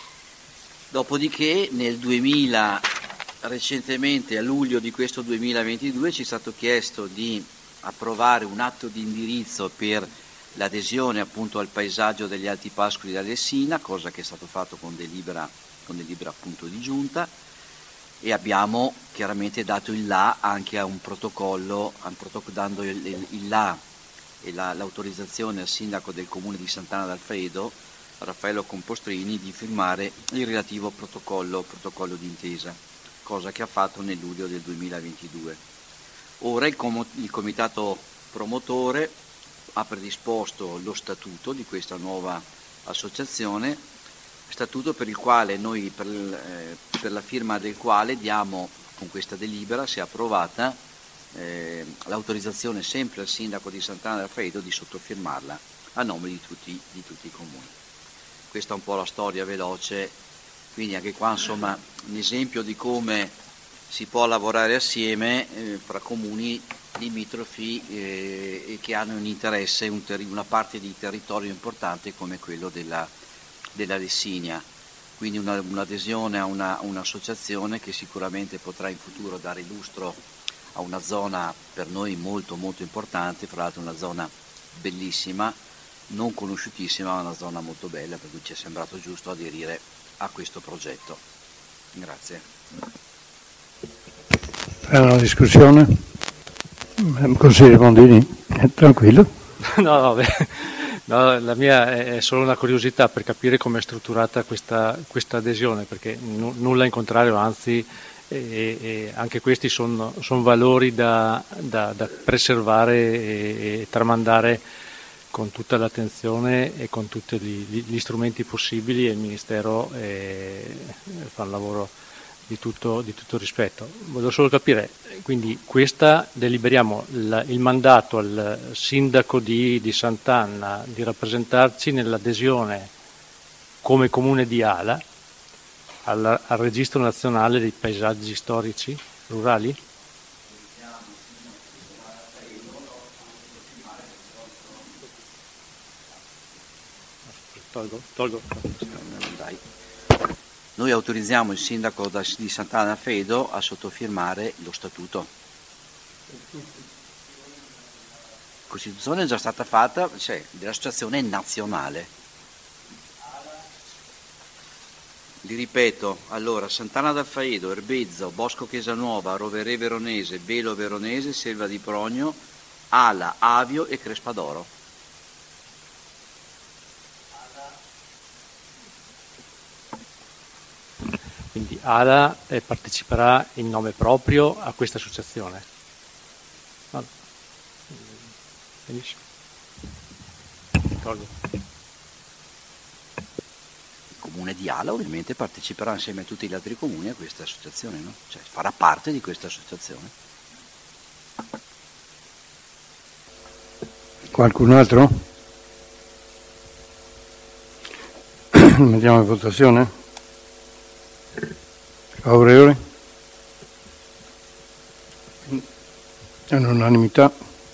Dopodiché nel duemila, recentemente a luglio di questo duemilaventidue, ci è stato chiesto di approvare un atto di indirizzo per l'adesione appunto al paesaggio degli Alti Pascoli della Lessigna, cosa che è stato fatto con delibera, con delibera appunto di giunta, e abbiamo chiaramente dato il là anche a un protocollo, a un protocollo dando il, il, il là e la, l'autorizzazione al sindaco del comune di Sant'Anna d'Alfaedo, Raffaello Compostrini, di firmare il relativo protocollo, protocollo d'intesa, cosa che ha fatto nel luglio del duemilaventidue. Ora il, com- il comitato promotore ha predisposto lo statuto di questa nuova associazione, statuto per il quale noi, per, eh, per la firma del quale diamo con questa delibera, se approvata, eh, l'autorizzazione sempre al sindaco di Sant'Anna d'Alfaedo di sottofirmarla a nome di tutti, di tutti i comuni. Questa è un po' la storia veloce, quindi anche qua insomma un esempio di come si può lavorare assieme eh, fra comuni limitrofi eh, e che hanno un interesse, un ter- una parte di territorio importante come quello della, della Lessigna. Quindi una, un'adesione a una, un'associazione che sicuramente potrà in futuro dare lustro a una zona per noi molto molto importante, fra l'altro una zona bellissima, non conosciutissima, ma una zona molto bella, per cui ci è sembrato giusto aderire a questo progetto. Grazie. È una discussione? Consigliere Bondini, è tranquillo? No, no, beh, no, la mia è solo una curiosità per capire come è strutturata questa, questa adesione, perché n- nulla in contrario, anzi e, e anche questi sono son valori da, da, da preservare e, e tramandare con tutta l'attenzione e con tutti gli, gli strumenti possibili, e il Ministero eh, fa un lavoro di tutto, di tutto rispetto. Voglio solo capire, quindi questa deliberiamo il, il mandato al sindaco di, di Sant'Anna di rappresentarci nell'adesione come comune di Ala al, al registro nazionale dei paesaggi storici rurali? Tolgo, tolgo. Dai. Noi autorizziamo il sindaco di Sant'Anna Fedo a sottofirmare lo statuto. La Costituzione è già stata fatta, cioè, dell'associazione nazionale. Li ripeto, allora, Sant'Anna d'Alfaedo, Erbezzo, Bosco Chesanuova, Rovere Veronese, Belo Veronese, Selva di Progno, Ala, Avio e Crespadoro. Quindi Ala eh, parteciperà in nome proprio a questa associazione. No. Benissimo. Tolgo. Il comune di Ala ovviamente parteciperà insieme a tutti gli altri comuni a questa associazione, no? Cioè farà parte di questa associazione. Qualcun altro? Mettiamo in votazione. Favorevoli? È un'unanimità.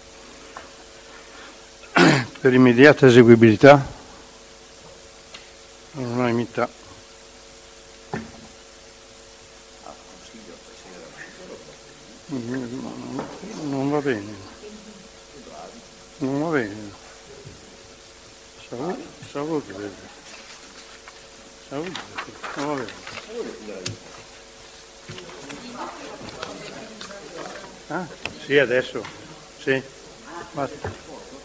Per immediata eseguibilità? Un'unanimità. Non va bene. Non va bene. Salute, salute. Salute, non va bene. Ah, sì, adesso. Sì. Basta.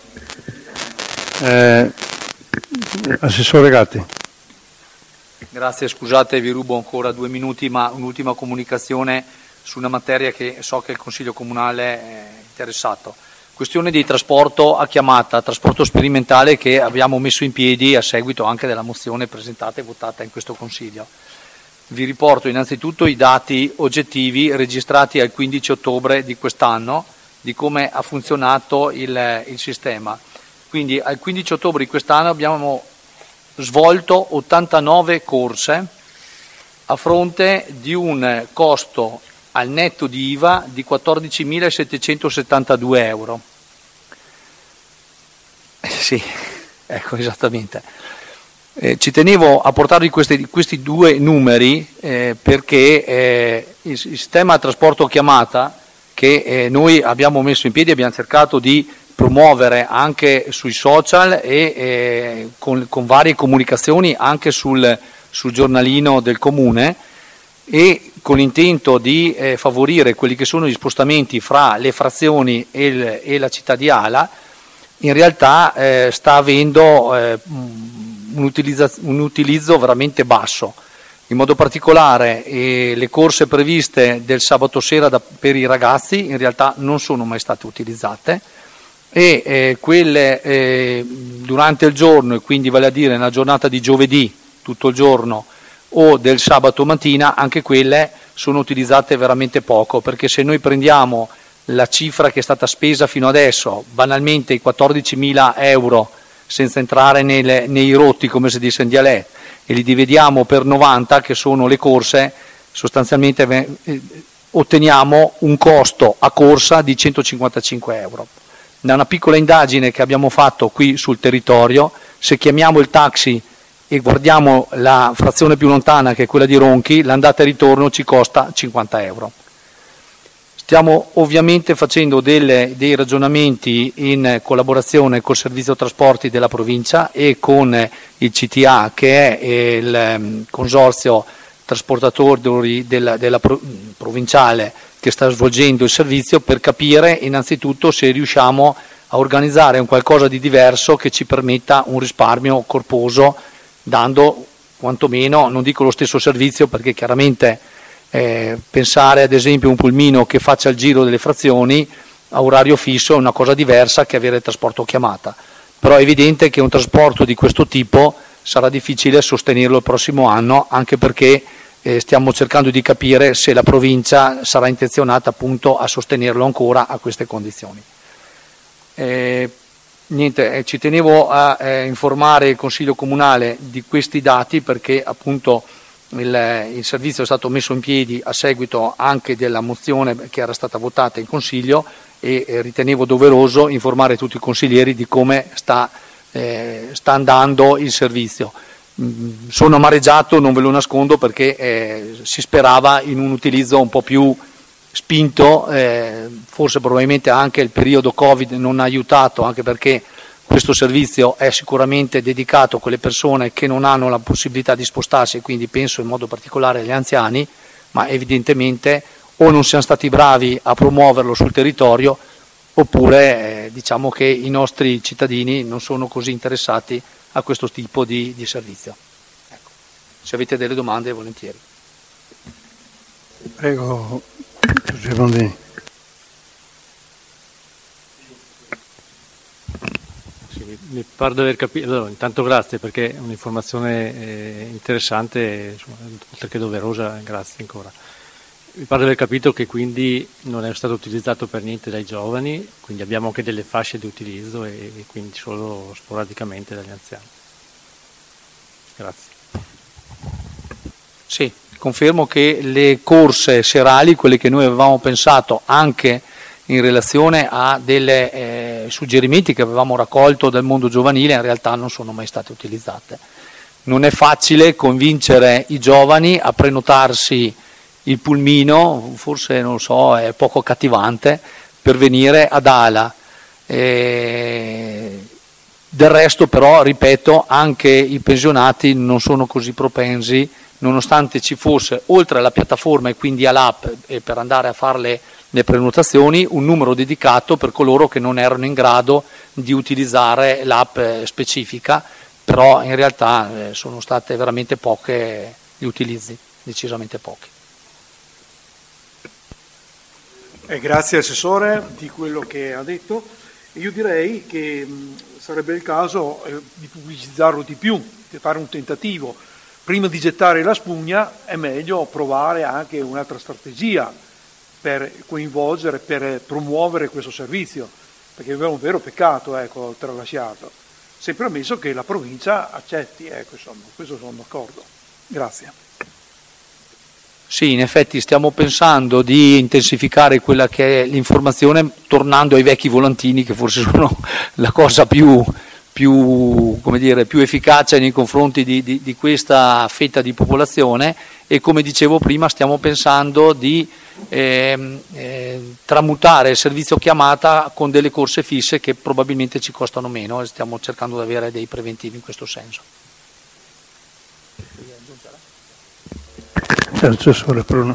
Eh, Assessore Gatti. Grazie, scusate, vi rubo ancora due minuti, ma un'ultima comunicazione su una materia che so che il Consiglio Comunale è interessato. Questione di trasporto a chiamata, trasporto sperimentale che abbiamo messo in piedi a seguito anche della mozione presentata e votata in questo Consiglio. Vi riporto innanzitutto i dati oggettivi registrati al quindici ottobre di quest'anno di come ha funzionato il, il sistema. Quindi al quindici ottobre di quest'anno abbiamo svolto ottantanove corse a fronte di un costo al netto di I V A di quattordicimilasettecentosettantadue euro. Eh, sì, ecco esattamente. Eh, ci tenevo a portarvi questi, questi due numeri eh, perché eh, il, il sistema trasporto chiamata che eh, noi abbiamo messo in piedi, abbiamo cercato di promuovere anche sui social e eh, con, con varie comunicazioni anche sul, sul giornalino del comune, e con l'intento di eh, favorire quelli che sono gli spostamenti fra le frazioni e, il, e la città di Ala, in realtà eh, sta avendo eh, un, utilizzo, un utilizzo veramente basso. In modo particolare eh, le corse previste del sabato sera da, per i ragazzi in realtà non sono mai state utilizzate, e eh, quelle eh, durante il giorno, e quindi vale a dire nella giornata di giovedì tutto il giorno o del sabato mattina, anche quelle sono utilizzate veramente poco, perché se noi prendiamo la cifra che è stata spesa fino adesso, banalmente i quattordicimila euro, senza entrare nelle, nei rotti come si dice in dialetto, e li dividiamo per novanta che sono le corse, sostanzialmente eh, otteniamo un costo a corsa di centocinquantacinque euro. Da una piccola indagine che abbiamo fatto qui sul territorio, se chiamiamo il taxi e guardiamo la frazione più lontana, che è quella di Ronchi, l'andata e ritorno ci costa cinquanta euro. Stiamo ovviamente facendo delle, dei ragionamenti in collaborazione col servizio trasporti della provincia e con il C T A, che è il consorzio trasportatori della, della provinciale che sta svolgendo il servizio, per capire innanzitutto se riusciamo a organizzare un qualcosa di diverso che ci permetta un risparmio corposo, dando quantomeno, non dico lo stesso servizio, perché chiaramente eh, pensare ad esempio a un pulmino che faccia il giro delle frazioni a orario fisso è una cosa diversa che avere il trasporto chiamata, però è evidente che un trasporto di questo tipo sarà difficile sostenerlo il prossimo anno, anche perché eh, stiamo cercando di capire se la provincia sarà intenzionata appunto a sostenerlo ancora a queste condizioni. Eh, niente, eh, ci tenevo a eh, informare il Consiglio Comunale di questi dati perché appunto il, il servizio è stato messo in piedi a seguito anche della mozione che era stata votata in Consiglio e eh, ritenevo doveroso informare tutti i consiglieri di come sta, eh, sta andando il servizio. Mm, sono amareggiato, non ve lo nascondo, perché eh, si sperava in un utilizzo un po' più spinto, eh, forse probabilmente anche il periodo Covid non ha aiutato, anche perché questo servizio è sicuramente dedicato a quelle persone che non hanno la possibilità di spostarsi, quindi penso in modo particolare agli anziani, ma evidentemente o non siamo stati bravi a promuoverlo sul territorio oppure eh, diciamo che i nostri cittadini non sono così interessati a questo tipo di, di servizio. Ecco. Se avete delle domande, volentieri. Prego, Giuseppe Bondini. Mi pare di aver capito, allora, intanto grazie perché è un'informazione eh, interessante, insomma, oltre che doverosa, grazie ancora. Mi pare di aver capito che quindi non è stato utilizzato per niente dai giovani, quindi abbiamo anche delle fasce di utilizzo e, e quindi solo sporadicamente dagli anziani. Grazie. Sì, confermo che le corse serali, quelle che noi avevamo pensato anche in relazione a dei eh, suggerimenti che avevamo raccolto dal mondo giovanile, in realtà non sono mai state utilizzate. Non è facile convincere i giovani a prenotarsi il pulmino, forse non lo so, è poco accattivante, per venire ad Ala. E del resto però, ripeto, anche i pensionati non sono così propensi, nonostante ci fosse, oltre alla piattaforma e quindi all'app, e per andare a fare le, le prenotazioni, un numero dedicato per coloro che non erano in grado di utilizzare l'app specifica, però in realtà eh, sono state veramente poche gli utilizzi, decisamente pochi. Eh, grazie Assessore di quello che ha detto. Io direi che mh, sarebbe il caso eh, di pubblicizzarlo di più, di fare un tentativo. Prima di gettare la spugna è meglio provare anche un'altra strategia per coinvolgere, per promuovere questo servizio, perché è un vero peccato, ecco, tralasciarlo. Sempre ammesso che la provincia accetti, ecco, insomma, questo sono d'accordo. Grazie. Sì, in effetti stiamo pensando di intensificare quella che è l'informazione tornando ai vecchi volantini, che forse sono la cosa più, più, come dire, più efficace nei confronti di, di, di questa fetta di popolazione, e come dicevo prima stiamo pensando di eh, eh, tramutare il servizio chiamata con delle corse fisse che probabilmente ci costano meno, e stiamo cercando di avere dei preventivi in questo senso. Assessore Bruno.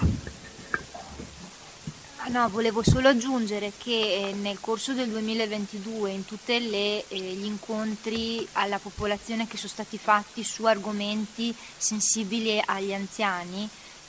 No, volevo solo aggiungere che eh, nel corso del duemilaventidue in tutti eh, gli incontri alla popolazione che sono stati fatti su argomenti sensibili agli anziani,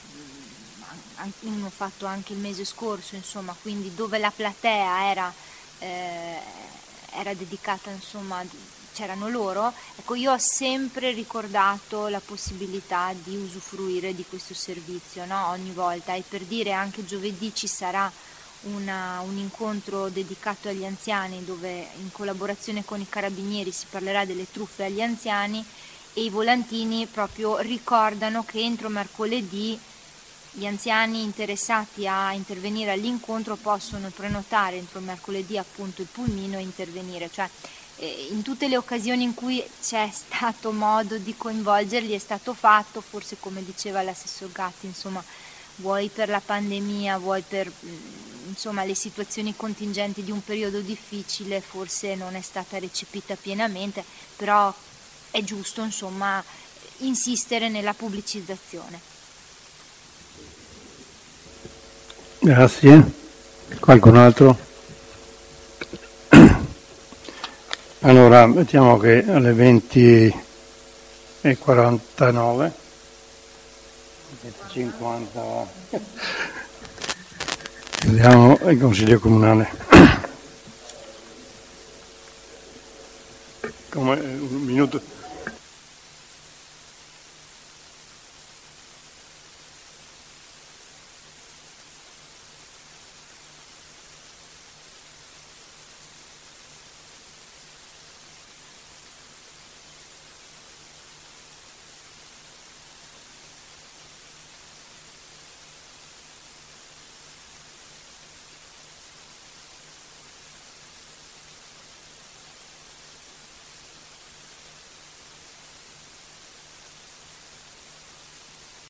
uno fatto anche il mese scorso, insomma, quindi dove la platea era, eh, era dedicata, insomma, c'erano loro, ecco, io ho sempre ricordato la possibilità di usufruire di questo servizio, no? Ogni volta, e per dire anche giovedì ci sarà una, un incontro dedicato agli anziani dove in collaborazione con i carabinieri si parlerà delle truffe agli anziani, e i volantini proprio ricordano che entro mercoledì gli anziani interessati a intervenire all'incontro possono prenotare entro mercoledì appunto il pulmino e intervenire, cioè in tutte le occasioni in cui c'è stato modo di coinvolgerli è stato fatto, forse come diceva l'assessor Gatti, insomma, vuoi per la pandemia, vuoi per insomma le situazioni contingenti di un periodo difficile, forse non è stata recepita pienamente, però è giusto, insomma, insistere nella pubblicizzazione. Grazie. Qualcun altro? Allora, mettiamo che alle venti e quarantanove, cinquanta, andiamo al Consiglio Comunale. Come, un minuto.